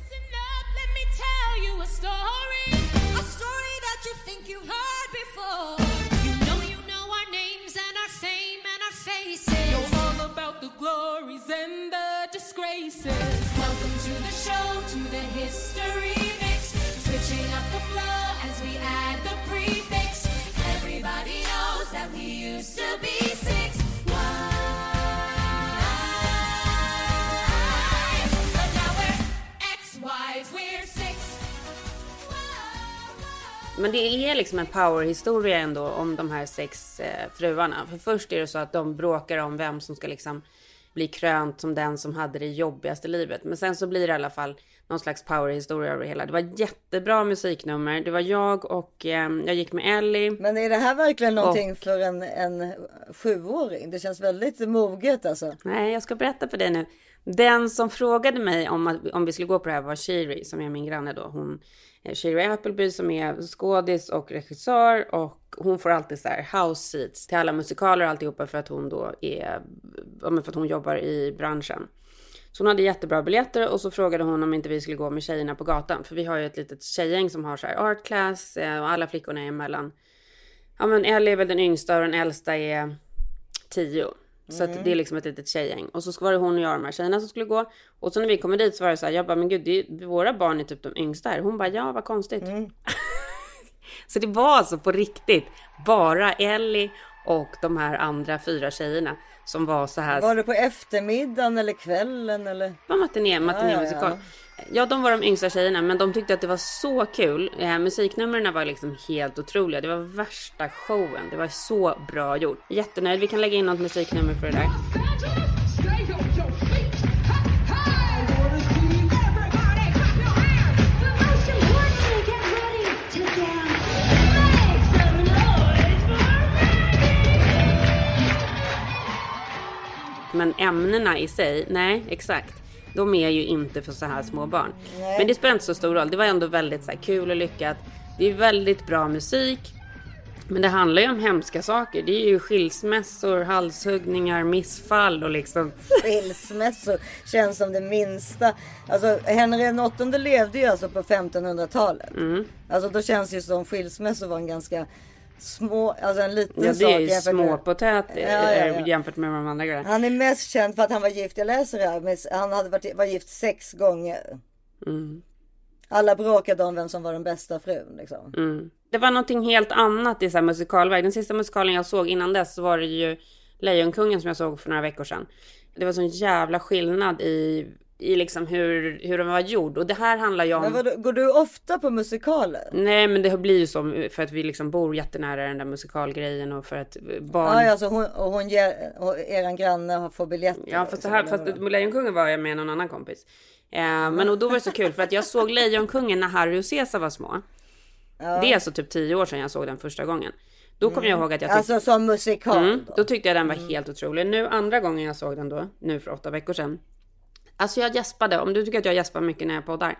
And the disgraces. Welcome to the show, to the history mix. Switching up the flow as we add the prefix. Everybody knows that we used to be 6. But now we're ex-wives, we're 6. Men det är liksom en powerhistoria ändå om de här 6 fruarna. För först är det så att de bråkar om vem som ska liksom bli krönt som den som hade det jobbigaste livet. Men sen så blir det i alla fall någon slags powerhistoria över hela. Det var jättebra musiknummer. Det var jag och jag gick med Ellie. Men är det här verkligen någonting för en 7-åring? Det känns väldigt moget alltså. Nej, jag ska berätta för dig nu. Den som frågade mig om vi skulle gå på det här var Shiri, som är min granne då. Shiri Appleby som är skådis och regissör, och hon får alltid så här house seats till alla musikaler och alltihopa för att hon då för att hon jobbar i branschen. Så hon hade jättebra biljetter, och så frågade hon om inte vi skulle gå med tjejerna på gatan, för vi har ju ett litet tjejgäng som har så här art class och alla flickorna är emellan. Ja men Ellie är väl den yngsta och den äldsta är 10. Så att det är liksom ett litet tjejgäng. Och så var det hon och jag, de här tjejerna som skulle gå. Och så när vi kommer dit så var det så här, jag bara, men gud, våra barn är typ de yngsta här. Hon bara, ja vad konstigt. Så det var alltså på riktigt bara Ellie och de här andra 4 tjejerna som var så här. Var det på eftermiddagen eller kvällen eller? Det var matiné-musikal. Ja, de var de yngsta tjejerna, men de tyckte att det var så kul. Musiknumren var liksom helt otroliga. Det var värsta showen. Det var så bra gjort. Jättenöjd. Vi kan lägga in något musiknummer för det där. Men ämnena i sig, nej, exakt. De är ju inte för så här små barn. Nej. Men det spelar inte så stor roll. Det var ändå väldigt så här kul och lyckat. Det är väldigt bra musik. Men det handlar ju om hemska saker. Det är ju skilsmässor, halshuggningar, missfall och liksom... Skilsmässor känns som det minsta. Alltså Henry den 8:e levde ju alltså på 1500-talet. Alltså då känns ju som skilsmässor var en ganska... små, alltså en liten sak. Ja, det är ju småpotät jämfört med de andra grejerna. Han är mest känd för att han var gift, jag läser det här, men han var gift 6 gånger. Alla bråkade om vem som var den bästa frun liksom. Det var någonting helt annat i så här musikalväg. Den sista musikalen jag såg innan dess så var det ju Lejonkungen som jag såg för några veckor sedan. Det var sån jävla skillnad i liksom hur de var gjord. Och det här handlar ju om... Men går du ofta på musikaler? Nej, men det blir ju så för att vi liksom bor jättenära den där musikalgrejen och för att barn... Ja, alltså hon ger eran granne får biljetter. Ja, fast Lejonkungen var jag med någon annan kompis. Men och då var det så kul för att jag såg Lejonkungen när Harry och Cesar var små. Ja. Det är alltså typ 10 år sedan jag såg den första gången. Då kom jag ihåg att jag tyckte... Alltså som musikal då tyckte jag den var helt otrolig. Nu andra gången jag såg den då, nu för 8 veckor sedan. Alltså jag gäspade, om du tycker att jag gäspar mycket när jag poddar.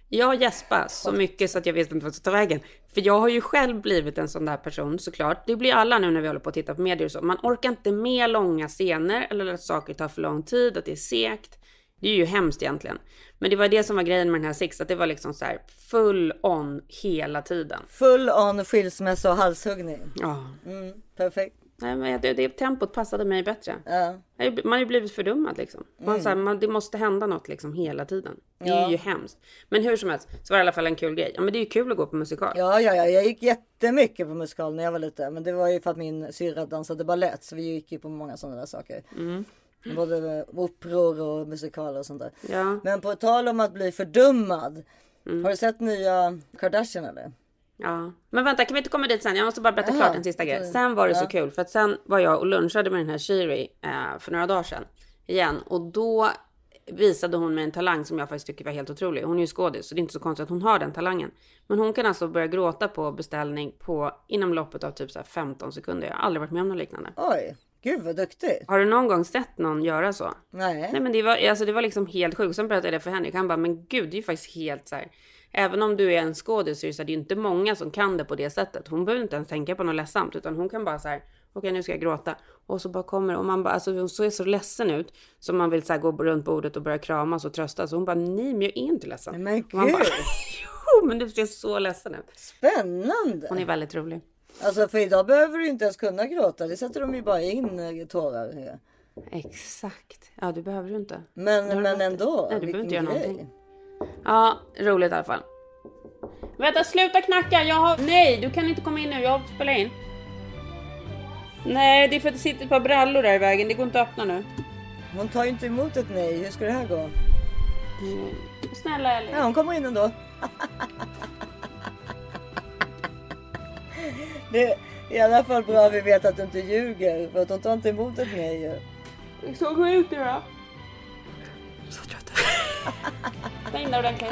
Jag gäspade så mycket så att jag visste inte vad jag skulle ta vägen. För jag har ju själv blivit en sån där person såklart. Det blir alla nu när vi håller på att titta på medier och så. Man orkar inte med långa scener eller att saker tar för lång tid, att det är segt. Det är ju hemskt egentligen. Men det var det som var grejen med den här Six, att det var liksom så här full on hela tiden. Full on skilsmässa och halshuggning. Ja. Perfekt. Nej, men det tempot passade mig bättre. Ja. Man har ju blivit fördummad liksom. Det måste hända något liksom hela tiden. Det är ju hemskt. Men hur som helst så var det i alla fall en kul grej. Ja, men det är ju kul att gå på musikal. Ja, jag gick jättemycket på musikal när jag var liten. Men det var ju för att min syrra dansade ballett. Så vi gick ju på många sådana där saker. Både operor och musikaler och sånt där. Ja. Men på tal om att bli fördummad. Har du sett nya Kardashian eller? Ja, men vänta, kan vi inte komma dit sen? Jag måste bara berätta klart en sista grej. Sen var det så kul, för att sen var jag och lunchade med den här Shiri för några dagar sedan igen. Och då visade hon mig en talang som jag faktiskt tycker var helt otrolig. Hon är ju skådis, så det är inte så konstigt att hon har den talangen. Men hon kan alltså börja gråta på beställning inom loppet av typ så här 15 sekunder. Jag har aldrig varit med om något liknande. Oj, gud vad duktig. Har du någon gång sett någon göra så? Nej. Nej, men det var liksom helt sjukt. Sen berättade jag det för Henrik. Han bara, men gud, det är ju faktiskt helt så här. Även om du är en skådis så är det ju inte många som kan det på det sättet. Hon behöver inte ens tänka på något ledsamt, utan hon kan bara så här, okej, nu ska jag gråta. Och så bara kommer och man bara, alltså hon så är så ledsen ut så man vill så här gå runt bordet och börja kramas och trösta. Så hon bara, nej, men jag är inte ledsen. Men gud. Man bara, jo, men du ser så ledsen ut. Spännande. Hon är väldigt rolig. Alltså för idag behöver du inte ens kunna gråta. Det sätter de ju bara in tårar. Exakt. Ja, du behöver ju inte. Men ändå. Nej, du behöver inte göra någonting. Ja, roligt i alla fall. Vänta, sluta knacka. Nej, du kan inte komma in nu. Jag spelar in. Nej, det är för att det sitter ett par brallor där i vägen. Det går inte att öppna nu. Hon tar ju inte emot ett nej. Hur ska det här gå? Snälla Ellie. Ja, hon kommer in ändå. Det är i alla fall bra att vi vet att du inte ljuger. För att hon tar inte emot ett nej. Det är så sjukt nu då. Så trött. Ta in där ordentligt.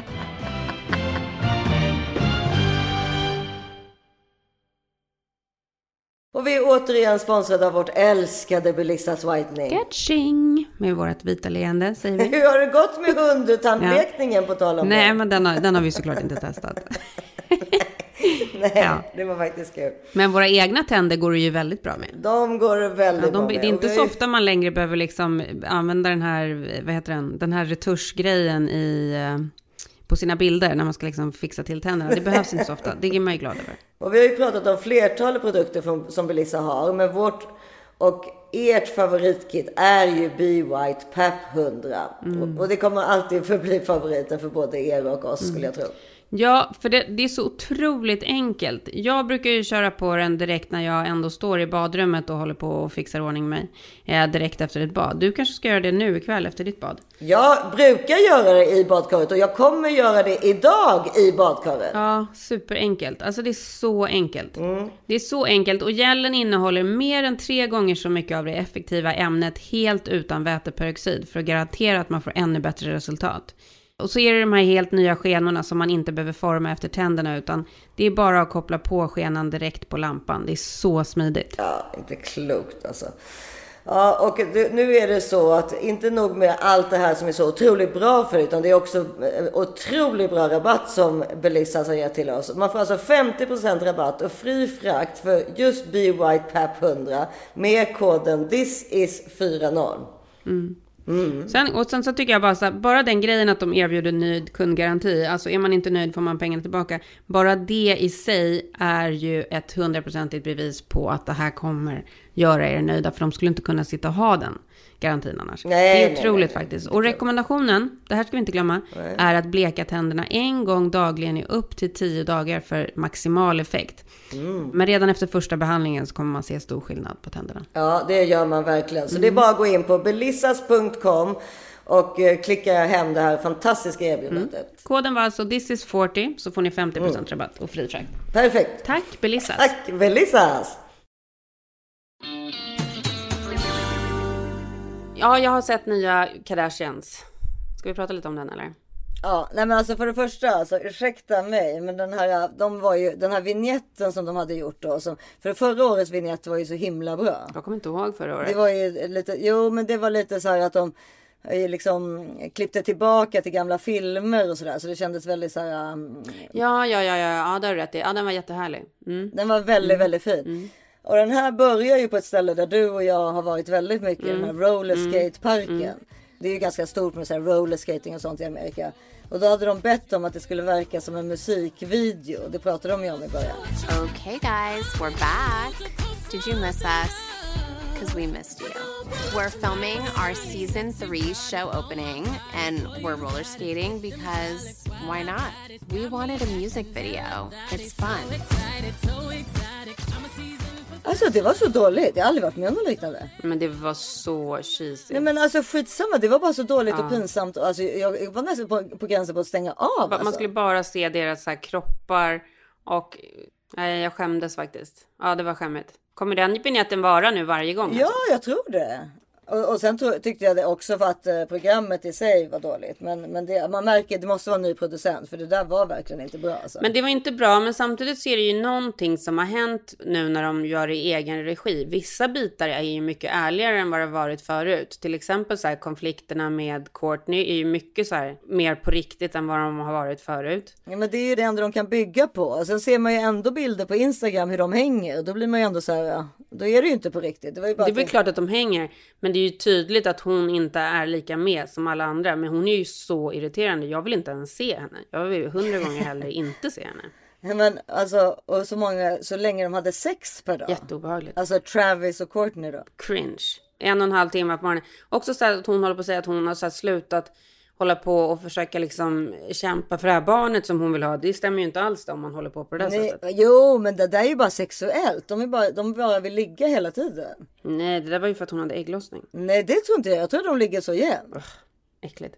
Och vi är återigen sponsrade av vårt älskade Belissas Whitening. Catching! Med vårt vita leende, säger vi. Hur har det gått med hundtandlekningen på tal om Nej, det? men den har vi såklart inte testat. Nej, det var faktiskt kul. Men våra egna tänder går det ju väldigt bra med. De går väldigt bra med. Det är inte så ofta man längre behöver liksom använda den här, vad heter den här retuschgrejen på sina bilder när man ska liksom fixa till tänderna. Det behövs inte så ofta. Det är man ju glad över. Och vi har ju pratat om flertalet produkter som Belissa har. Men vårt och ert favoritkit är ju Be White PAP 100. Och det kommer alltid förbli favoriten för både er och oss, skulle jag tro. Ja, för det är så otroligt enkelt. Jag brukar ju köra på den direkt när jag ändå står i badrummet och håller på och fixar ordning mig direkt efter ett bad. Du kanske ska göra det nu ikväll efter ditt bad? Jag brukar göra det i badkaret och jag kommer göra det idag i badkaret. Ja, superenkelt. Alltså det är så enkelt. Det är så enkelt och gelen innehåller mer än 3 gånger så mycket av det effektiva ämnet helt utan väteperoxid för att garantera att man får ännu bättre resultat. Och så är det de här helt nya skenorna som man inte behöver forma efter tänderna, utan det är bara att koppla på skenan direkt på lampan. Det är så smidigt. Ja, inte klokt alltså. Ja, och nu är det så att inte nog med allt det här som är så otroligt bra för, utan det är också otroligt bra rabatt som Belissas har gett till oss. Man får alltså 50% rabatt och fri frakt för just Be White PAP 100 med koden THISIS40. Sen så tycker jag bara den grejen att de erbjuder nöjd kundgaranti, alltså är man inte nöjd får man pengarna tillbaka, bara det i sig är ju ett 100% bevis på att det här kommer göra er nöjda, för de skulle inte kunna sitta och ha den garantin annars. Det är otroligt faktiskt. Och rekommendationen, det här ska vi inte glömma, är att bleka tänderna 1 gång dagligen i upp till 10 dagar för maximal effekt. Men redan efter första behandlingen så kommer man se stor skillnad på tänderna. Ja, det gör man verkligen. Så det är bara att gå in på belissas.com och klicka hem det här fantastiska erbjudandet. Koden var alltså THISIS40, så får ni 50% rabatt och fri frakt. Perfekt. Tack Belissas. Tack Belissas. Ja, jag har sett nya Kardashians. Ska vi prata lite om den eller? Ja, nej men alltså för det första, alltså, ursäkta mig, men den här vignetten som de hade gjort då, för förra årets vignett var ju så himla bra. Jag kommer inte ihåg förra året. Det var ju lite, men det var lite så här att liksom klippte tillbaka till gamla filmer och sådär. Så det kändes väldigt så här... Ja, det har rätt i. Ja, den var jättehärlig. Den var väldigt, väldigt fin. Och den här börjar ju på ett ställe där du och jag har varit väldigt mycket, den här rollerskateparken. Det är ju ganska stort med så här rollerskating och sånt i Amerika. Och då hade de bett om att det skulle verka som en musikvideo. Det pratade de ju om i början. Okay guys, we're back. Did you miss us? Because we missed you. We're filming our season 3 show opening and we're roller skating because why not? We wanted a music video. It's fun. Alltså det var så dåligt. Jag har aldrig varit med om något liknande. Men det var så cheesy. Nej men alltså skitsamma. Det var bara så dåligt och pinsamt. Alltså, jag var nästan på gränsen på att stänga av. Man skulle bara se deras så här kroppar. Och jag skämdes faktiskt. Ja, det var skämmigt. Kommer den vignetten vara nu varje gång? Ja, jag tror det. Och sen tyckte jag det också för att programmet i sig var dåligt. Men det, man märker att det måste vara en ny producent. För det där var verkligen inte bra. Alltså. Men det var inte bra. Men samtidigt så är det ju någonting som har hänt nu när de gör det i egen regi. Vissa bitar är ju mycket ärligare än vad det varit förut. Till exempel så här, konflikterna med Courtney är ju mycket så här, mer på riktigt än vad de har varit förut. Ja, men det är ju det enda de kan bygga på. Och sen ser man ju ändå bilder på Instagram hur de hänger. Och då blir man ju ändå så här, ja, då är det ju inte på riktigt. Det är väl klart att de hänger. Men det är ju tydligt att hon inte är lika med som alla andra. Men hon är ju så irriterande. Jag vill inte ens se henne. Jag vill 100 gånger hellre inte se henne. Ja, men alltså, och så länge de hade sex per dag. Jätteobehagligt. Alltså Travis och Courtney då. Cringe. 1,5 timme på morgonen. Också så att hon håller på att säga att hon har så här slutat hålla på och försöka liksom kämpa för det här barnet som hon vill ha. Det stämmer ju inte alls då, om man håller på det där sättet. Jo, men det där är ju bara sexuellt. De bara vill ligga hela tiden. Nej, det där var ju för att hon hade ägglossning. Nej, det tror inte jag. Jag tror de ligger så jämnt. Äckligt.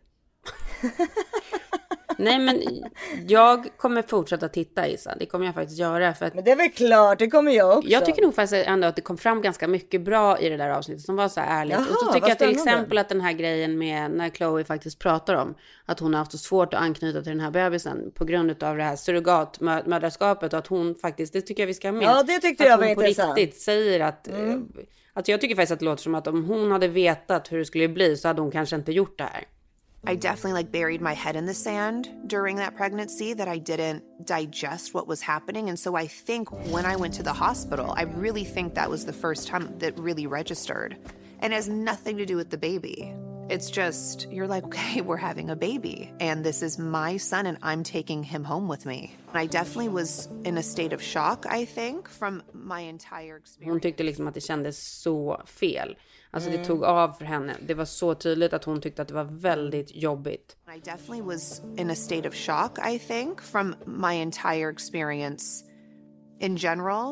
Nej, men jag kommer fortsätta titta, Isa. Det kommer jag faktiskt göra. För att men det är väl klart, det kommer jag också. Jag tycker nog faktiskt ändå att det kom fram ganska mycket bra i det där avsnittet som var så här ärligt. Jaha, och så tycker jag till exempel att den här grejen med när Chloe faktiskt pratar om att hon har haft så svårt att anknyta till den här bebisen på grund av det här surrogatmödraskapet och att hon faktiskt, det tycker jag vi ska ha med. Ja, det tyckte jag var intressant. Att hon på riktigt säger att alltså jag tycker faktiskt att det låter som att om hon hade vetat hur det skulle bli så hade hon kanske inte gjort det här. I definitely buried my head in the sand during that pregnancy, that I didn't digest what was happening. And so I think when I went to the hospital, I really think that was the first time that really registered. And it has nothing to do with the baby. It's just, you're like, okay, we're having a baby and this is my son and I'm taking him home with me. And I definitely was in a state of shock, I think, from my entire experience. Hon tyckte liksom att det kändes så fel. Alltså det tog av för henne. Det var så tydligt att hon tyckte att det var väldigt jobbigt. I definitely was in a state of shock, I think, from my entire experience in general.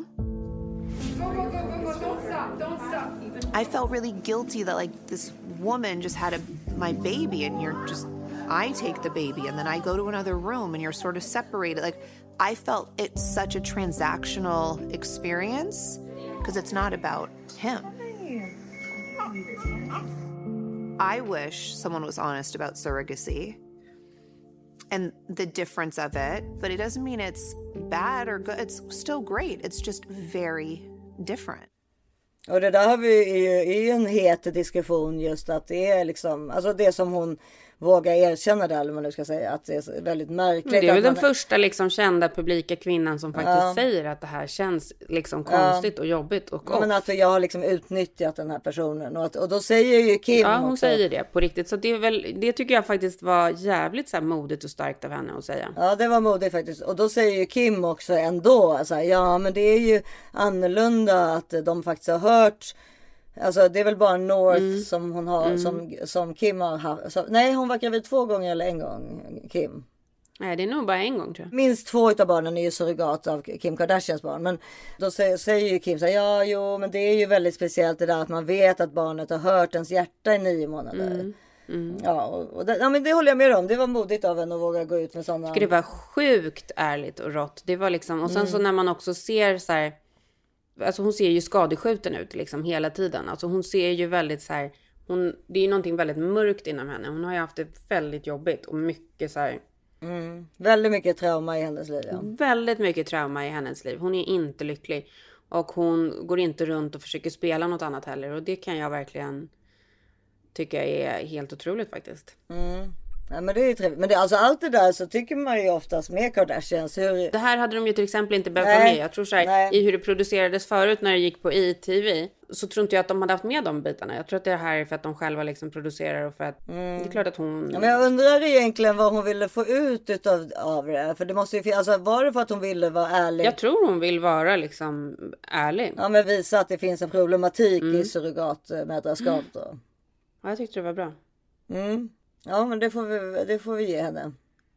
Don't stop. I felt really guilty that like this woman just had my baby and I take the baby and then I go to another room and you're sort of separated. Like I felt it's such a transactional experience because it's not about him. I wish someone was honest about surrogacy and the difference of it, but it doesn't mean it's bad or good. It's still great. It's just very different. Och det där har vi i en het diskussion, just att det är liksom, alltså det som hon vågar erkänna där, eller man nu ska säga, att det är väldigt märkligt. Men det är väl den första liksom kända publika kvinnan som faktiskt säger att det här känns liksom konstigt och jobbigt och men att jag har liksom utnyttjat den här personen och då säger ju Kim ja, hon också. Säger det på riktigt, så det är väl, det tycker jag faktiskt var jävligt så här modigt och starkt av henne att säga. Ja, det var modigt faktiskt, och då säger ju Kim också ändå alltså, ja men det är ju annorlunda att de faktiskt har hört. Alltså det är väl bara North som hon har som Kim har haft. Så, nej, hon var gravid 2 gånger eller 1 gång, Kim. Nej, det är nog bara 1 gång tror jag. Minst 2 av barnen är ju surrogat av Kim Kardashians barn. Men då säger ju Kim så här, ja jo men det är ju väldigt speciellt det där att man vet att barnet har hört ens hjärta i 9 månader. Ja, och det, ja, men det håller jag med om. Det var modigt av henne att våga gå ut med sådana. Det var sjukt ärligt och rått. Det var liksom, och sen så när man också ser så här, alltså hon ser ju skadeskjuten ut liksom hela tiden. Alltså hon ser ju väldigt så här, det är ju någonting väldigt mörkt inom henne. Hon har ju haft det väldigt jobbigt och mycket så här. Väldigt mycket trauma i hennes liv. Ja. Väldigt mycket trauma i hennes liv. Hon är inte lycklig. Och hon går inte runt och försöker spela något annat heller. Och det kan jag verkligen tycker jag är helt otroligt faktiskt. Ja, men det är ju trevligt. Men det, alltså allt det där så tycker man ju oftast med Kardashians. Det här hade de ju till exempel inte behövt ha med. Jag tror så här, i hur det producerades förut när det gick på ITV, så tror inte jag att de hade haft med de bitarna. Jag tror att det här är för att de själva liksom producerar och för att det är klart att hon... Ja, men jag undrar egentligen vad hon ville få ut av det. För det måste ju alltså, var det för att hon ville vara ärlig? Jag tror hon vill vara liksom ärlig. Ja, men visa att det finns en problematik i surrogatmödraskap då. Ja, jag tyckte det var bra. Ja, men det får vi ge henne.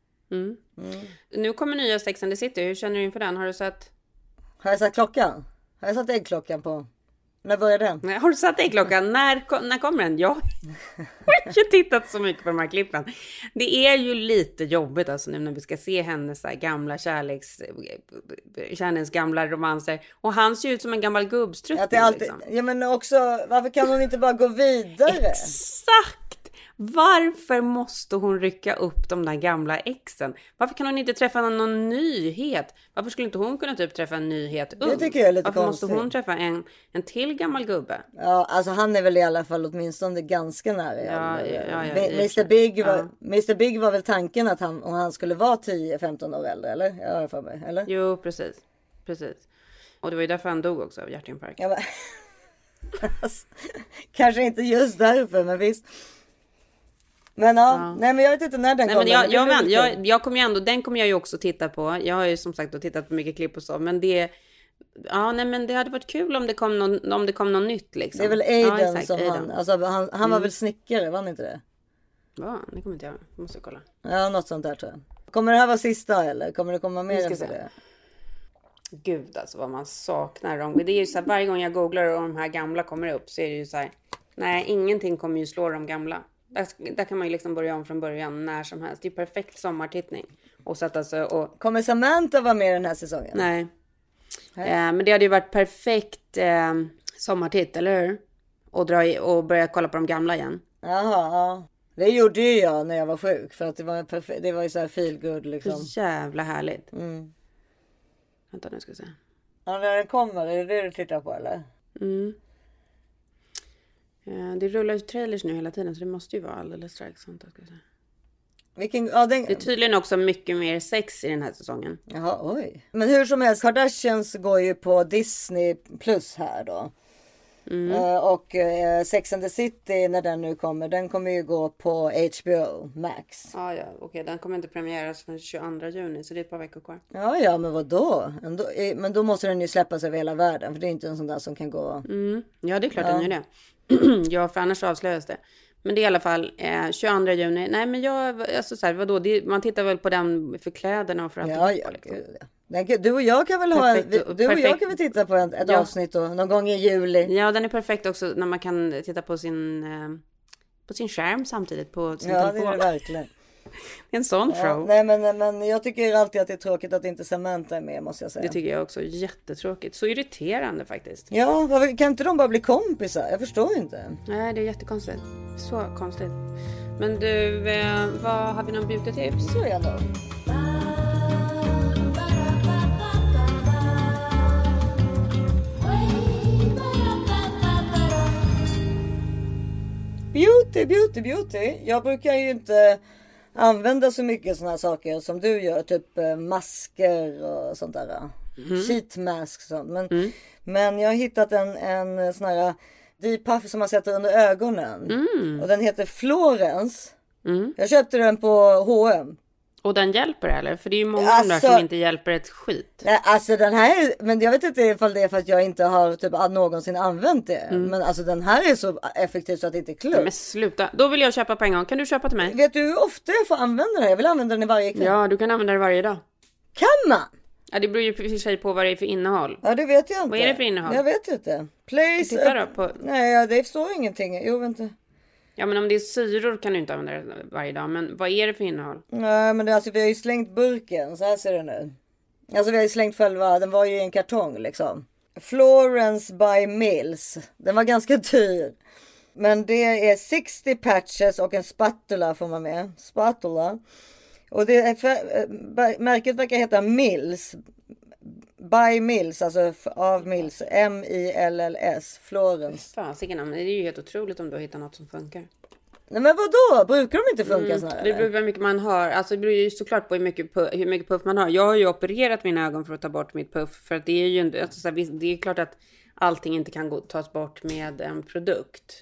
Nu kommer nya Sex and the City. Hur känner du inför den? Har du sett? Har jag satt klockan? Har jag satt äggklockan på? När börjar den? Nej, har du satt äggklockan? När kommer den? Jag har inte tittat så mycket på de här klippen. Det är ju lite jobbigt alltså nu när vi ska se hennes så här gamla hennes gamla romanser. Och han ser ut som en gammal gubbstrutt. Liksom. Ja, men också, varför kan hon inte bara gå vidare? Exakt! Varför måste hon rycka upp de där gamla exen? Varför kan hon inte träffa någon nyhet? Varför skulle inte hon kunna typ träffa en nyhet ung? Det tycker jag är lite Varför konstigt. måste hon träffa en till gammal gubbe? Ja, alltså han är väl i alla fall åtminstone ganska nära. Ja, Mr. Big var väl tanken att han skulle vara 10-15 år äldre, eller? Jag har för mig, eller? Jo, precis. Och det var ju därför han dog också av hjärtinfarkt. Ja, men... alltså, kanske inte just därför, men visst. Men nej, men jag vet inte när den kommer. Men jag kommer ju ändå, den kommer jag ju också titta på. Jag har ju som sagt då tittat på mycket klipp och så, men det men det hade varit kul om det kom någon nytt liksom. Det är väl Aiden som Aiden. Han var väl snickare, var han inte det? Va? Det kommer inte jag. Måste kolla. Ja, något sånt där tror jag. Kommer det här vara sista eller kommer det komma mer efter det? Gud alltså vad man saknar dem. Det är ju så här, varje gång jag googlar och de här gamla kommer upp så är det ju så här, nej, ingenting kommer ju slå de gamla. Där kan man ju liksom börja om från början när som helst. Det är perfekt sommartittning. Kommer Samantha vara med den här säsongen? Nej. Men det hade ju varit perfekt sommartitt, eller hur? Och börja kolla på de gamla igen. Jaha, ja. Det gjorde ju jag när jag var sjuk. För att det var ju så här feel good liksom. Så jävla härligt. Vänta nu ska jag se. Ja, när den kommer, är det du tittar på eller? Det rullar ju trailers nu hela tiden så det måste ju vara alldeles strax. Ska jag säga. Det är tydligen också mycket mer sex i den här säsongen. Jaha, oj. Men hur som helst, Kardashians går ju på Disney Plus här då. Och Sex and the City när den nu kommer, den kommer ju gå på HBO Max. Ja, okej. Den kommer inte premieras förrän 22 juni så det är ett par veckor kvar. Ja, men vadå? Men då måste den ju släppas över hela världen för det är inte en sån där som kan gå... Ja, det är klart den gör det. Ja, för annars avslöjas det. Men det är i alla fall 22 juni. Nej, men alltså så här, vadå? Man tittar väl på den för kläderna och för allt. Ja, liksom. Du och jag kan väl jag kan väl titta på ett avsnitt då, någon gång i juli. Ja, den är perfekt också när man kan titta på sin skärm samtidigt på sin telefon. Ja, det är det verkligen. En sån show. Nej, men jag tycker alltid att det är tråkigt att inte Samantha är med, måste jag säga. Det tycker jag också, jättetråkigt. Så irriterande faktiskt. Ja, kan inte de bara bli kompisar? Jag förstår inte. Nej, det är jättekonstigt. Så konstigt. Men du, vad har vi någon beauty-tips? Så är det. Beauty. Jag brukar ju inte använda så mycket såna här saker som du gör. Typ masker och sånt där. Sheet mask och sånt. Men jag har hittat en sån här deep puff som man sätter under ögonen. Och den heter Florence. Jag köpte den på H&M. Och den hjälper eller? För det är ju många där som inte hjälper ett skit. Nej, alltså den här, men jag vet inte ifall det är för att jag inte har typ någonsin använt det. Men alltså den här är så effektiv så att det inte är klokt. Men sluta, då vill jag köpa på en gång. Kan du köpa till mig? Vet du hur ofta jag får använda den här? Jag vill använda den i varje kväll. Ja, du kan använda den varje dag. Kan man? Ja, det beror ju för sig på vad det är för innehåll. Ja, det vet jag inte. Vad är det för innehåll? Jag vet inte. Titta då på... Nej, det står ingenting. Jo, vänta. Ja, men om det är syror kan du inte använda det varje dag. Men vad är det för innehåll? Nej, men alltså, vi har ju slängt burken. Så här ser det nu. Alltså vi har ju slängt själva. Den var ju i en kartong liksom. Florence by Mills. Den var ganska dyr. Men det är 60 patches och en spatula får man med. Spatula. Och det är märket verkar heta Mills. By Mills, alltså av Mills. M-I-L-L-S. Florence. Fan, det är ju helt otroligt om du hittar något som funkar. Nej men vadå? Brukar de inte funka så här? Det beror på hur mycket man har. Alltså det beror ju såklart på hur mycket puff man har. Jag har ju opererat mina ögon för att ta bort mitt puff. För att det är ju inte, alltså, så här, det är klart att allting inte kan tas bort med en produkt.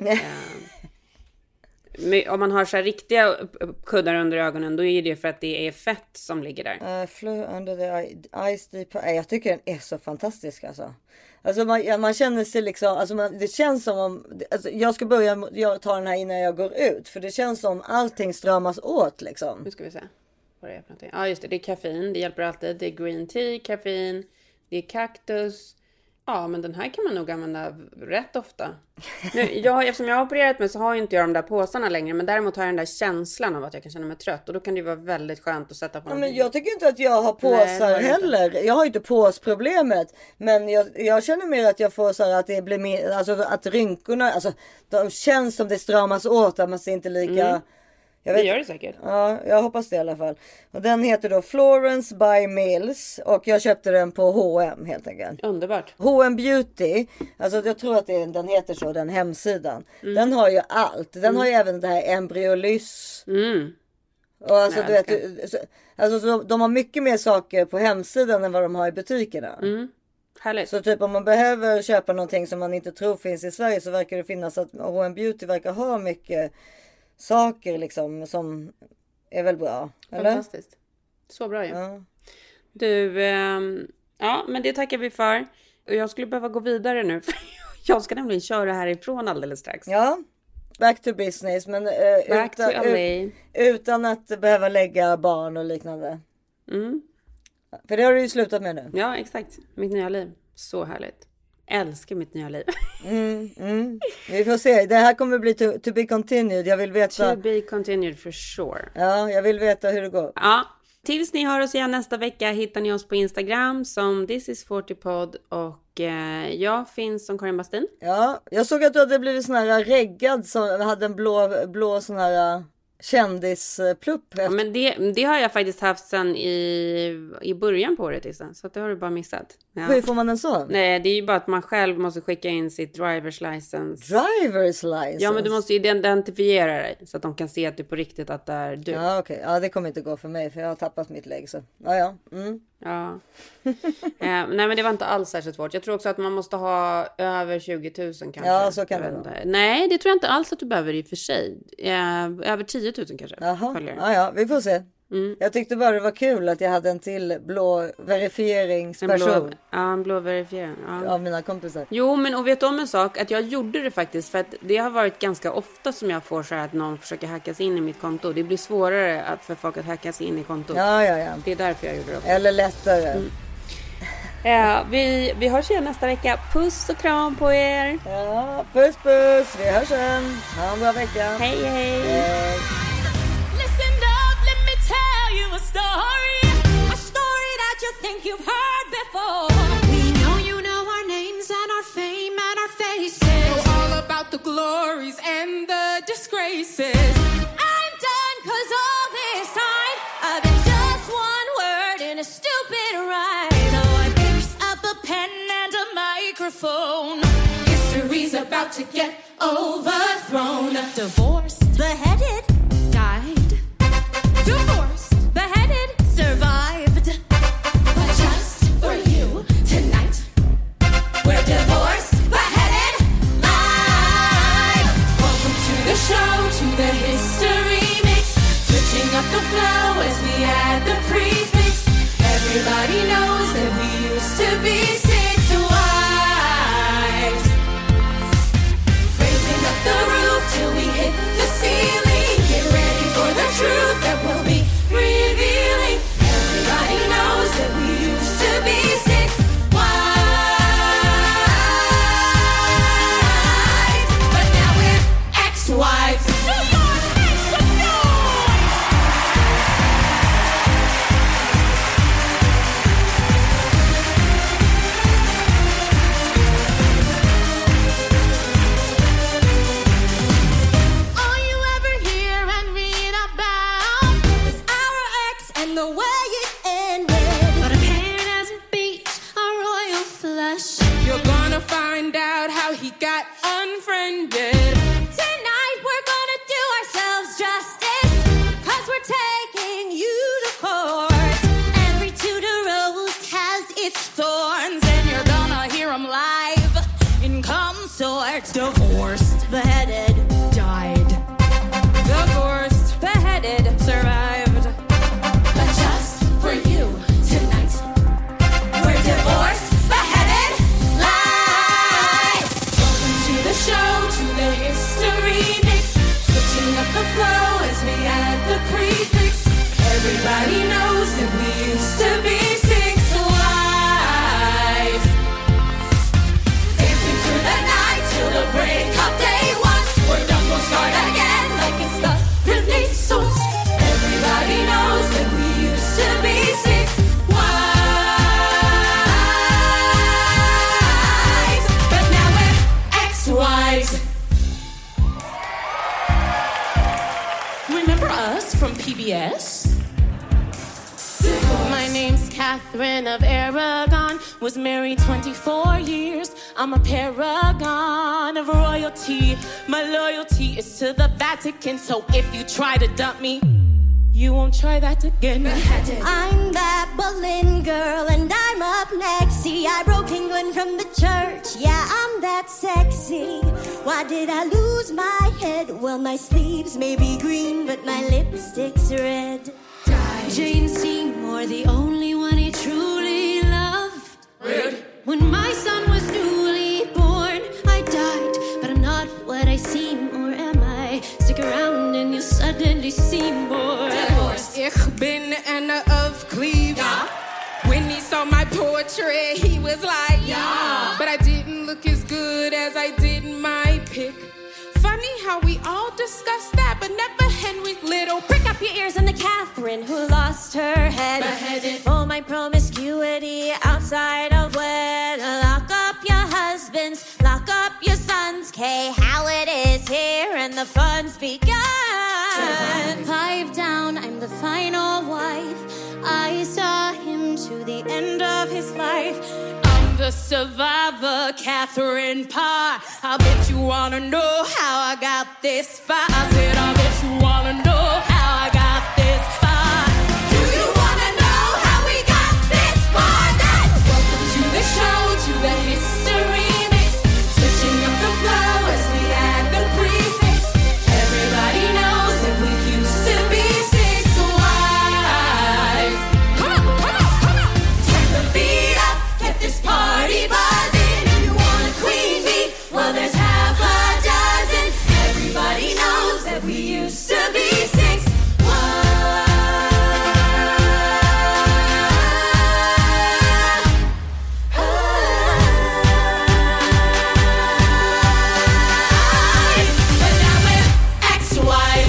Om man har så här riktiga kuddar under ögonen, då är det för att det är fett som ligger där. Flow under the eyes deep. Jag tycker den är så fantastisk alltså. Alltså man känner sig liksom, alltså det känns som om, alltså jag ska börja ta den här innan jag går ut. För det känns som allting stramas åt liksom. Nu ska vi se vad det är för någonting. Ja just det, det är kaffein, det hjälper alltid. Det är green tea, kaffein, det är kaktus. Ja, men den här kan man nog använda rätt ofta. Nu, eftersom jag har opererat mig så har ju inte jag de där påsarna längre. Men däremot har jag den där känslan av att jag kan känna mig trött. Och då kan det ju vara väldigt skönt att sätta på men jag tycker inte att jag har påsar heller. Jag har ju inte påsproblemet. Men jag känner mer att jag får så här att det blir mer, alltså att rynkorna, alltså de känns som det stramas åt. Att man ser inte lika... Det gör det säkert. Ja, jag hoppas det i alla fall. Och den heter då Florence by Mills. Och jag köpte den på H&M helt enkelt. Underbart. H&M Beauty. Alltså jag tror att den heter så, den hemsidan. Den har ju allt. Den har ju även det här embryolys. Och alltså du vet, alltså de har mycket mer saker på hemsidan än vad de har i butikerna. Härligt. Så typ om man behöver köpa någonting som man inte tror finns i Sverige, så verkar det finnas att H&M Beauty verkar ha mycket saker liksom som är väl bra, eller? Fantastiskt. Så bra ju. Ja. Du, ja men det tackar vi för. Och jag skulle behöva gå vidare nu. Jag ska nämligen köra härifrån alldeles strax. Ja, back to business. Men utan att behöva lägga barn och liknande. För det har du ju slutat med nu. Ja, exakt. Mitt nya liv. Så härligt. Älskar mitt nya liv. Vi får se. Det här kommer bli to be continued. Jag vill veta. To be continued for sure. Ja, jag vill veta hur det går. Ja, tills ni hör oss igen nästa vecka hittar ni oss på Instagram som thisis40pod och jag finns som Karin Bastin. Ja, jag såg att du hade blivit sån här reggad som hade en blå sån här kändisplupp. Ja, men det har jag faktiskt haft sen i början på året Issa, så att det har du bara missat. Ja. Hur får man en sån? Nej, det är ju bara att man själv måste skicka in sitt driver's license. Driver's license? Ja, men du måste ju identifiera dig så att de kan se att du på riktigt att det är du. Ja, okej. Ja, det kommer inte gå för mig för jag har tappat mitt lägg så. Ja. Ja. Nej, men det var inte alls särskilt svårt. Jag tror också att man måste ha över 20 000 kanske. Ja, så kan det vara. Nej, det tror jag inte alls att du behöver i och för sig. Över 10 000 kanske. Jaha, ja, vi får se. Jag tyckte bara det var kul att jag hade en till blå verifieringsperson. En blå verifiering. Ja. Av mina kompisar. Jo, men och vet du om en sak? Att jag gjorde det faktiskt för att det har varit ganska ofta som jag får så här att någon försöker hacka sig in i mitt konto. Det blir svårare för folk att hacka sig in i kontot. Ja. Det är därför jag gjorde det också. Eller lättare. Vi hörs igen nästa vecka. Puss och kram på er. Ja, puss. Vi hörs sen. Ha en bra vecka. Hej. Listen up, let me tell you a story that you think you've heard before. We know you know our names and our fame and our faces. Know all about the glories and the disgraces. I'm done 'cause all this time I've been just one word in a stupid rhyme. So I picked up a pen and a microphone. History's about to get overthrown. Divorced, beheaded, died. Divorced, beheaded, survived. But just for you tonight, we're divorced, beheaded, live. Welcome to the show, to the history mix. Switching up the flow as we add the prefix. Everybody knows that we used to be 6 wives. Raising up the roof till we hit the ceiling. Get ready for the truth that we'll be revealing. Everybody knows that we used to be 6 wives, but now we're ex-wives. The way it ended, but a pain doesn't beat a royal flush. You're gonna find out how he got unfriended. Tonight we're gonna do ourselves sort. Divorced, beheaded, died. Divorced, beheaded, survived. But just for you tonight, we're divorced, beheaded, live. Welcome to the show, to the history mix. Switching up the flow as we add the prefix. Everybody knows that we used to be 6 wives. Dancing through the night till the break of day once. We're done, we'll start again like it's the Renaissance. Everybody knows that we used to be 6 wives. But now we're ex-wives. Remember us from PBS? My name's Catherine of Aragon. Was married 24 years. I'm a paragon of royalty. My loyalty is to the Vatican. So if you try to dump me, you won't try that again. I'm that Boleyn girl and I'm up next. See, I broke England from the church. Yeah, I'm that sexy. Why did I lose my head? Well, my sleeves may be green, but my lipstick's red. Jane Seymour, the only one he truly loved. Rude. When my son was newly born, I died, but I'm not what I seem, or am I? Stick around and you'll suddenly see more. Divorced. Ich bin Anna of Cleves. Yeah. When he saw my portrait, he was like, yeah. But I didn't look as good as I did in my pic. Funny how we all discussed that, but never Henry's little. Prick up your ears and the Catherine who lost her head. Beheaded. Oh, my promiscuity outside of wed. Lock up your husbands, lock up your sons. Kay, how it is here and the fun's begun. Pipe down, I'm the final wife. I saw him to the end of his life. The survivor, Catherine Parr. I bet you wanna know how I got this far. I said, I bet you wanna know how I got this far. Do you wanna know how we got this far? Then welcome to the show, to the history mix. Switching up the flow as we add the prefix. Everybody knows that we used to be 6 wives. Come on, come on, come on. Turn the beat up, get this party buzzing. You want a queen bee? Well, there's half a dozen. Everybody knows that we used to be 6 wives. But now we're ex-wives.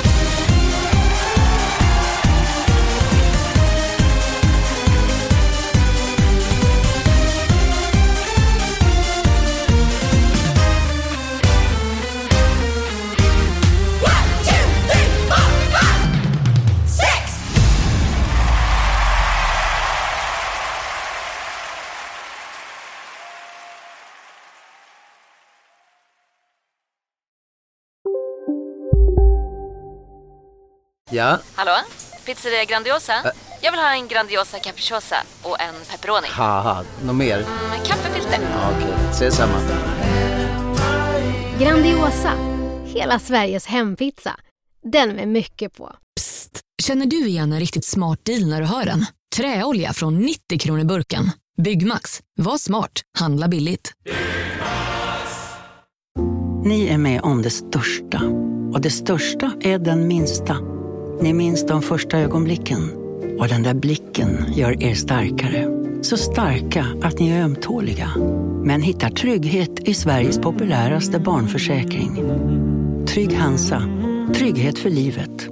Ja? Hallå? Pizzeria Grandiosa? Jag vill ha en Grandiosa capriciosa och en pepperoni. Haha, något mer? Kaffefilter. Ja, okej, ses samma. Grandiosa, hela Sveriges hempizza. Den med mycket på. Psst, känner du igen en riktigt smart deal när du hör den? Träolja från 90 kronor burken. Byggmax, var smart, handla billigt. Ni är med om det största. Och det största är den minsta. Ni minns de första ögonblicken. Och den där blicken gör er starkare. Så starka att ni är ömtåliga. Men hittar trygghet i Sveriges populäraste barnförsäkring. Trygg Hansa. Trygghet för livet.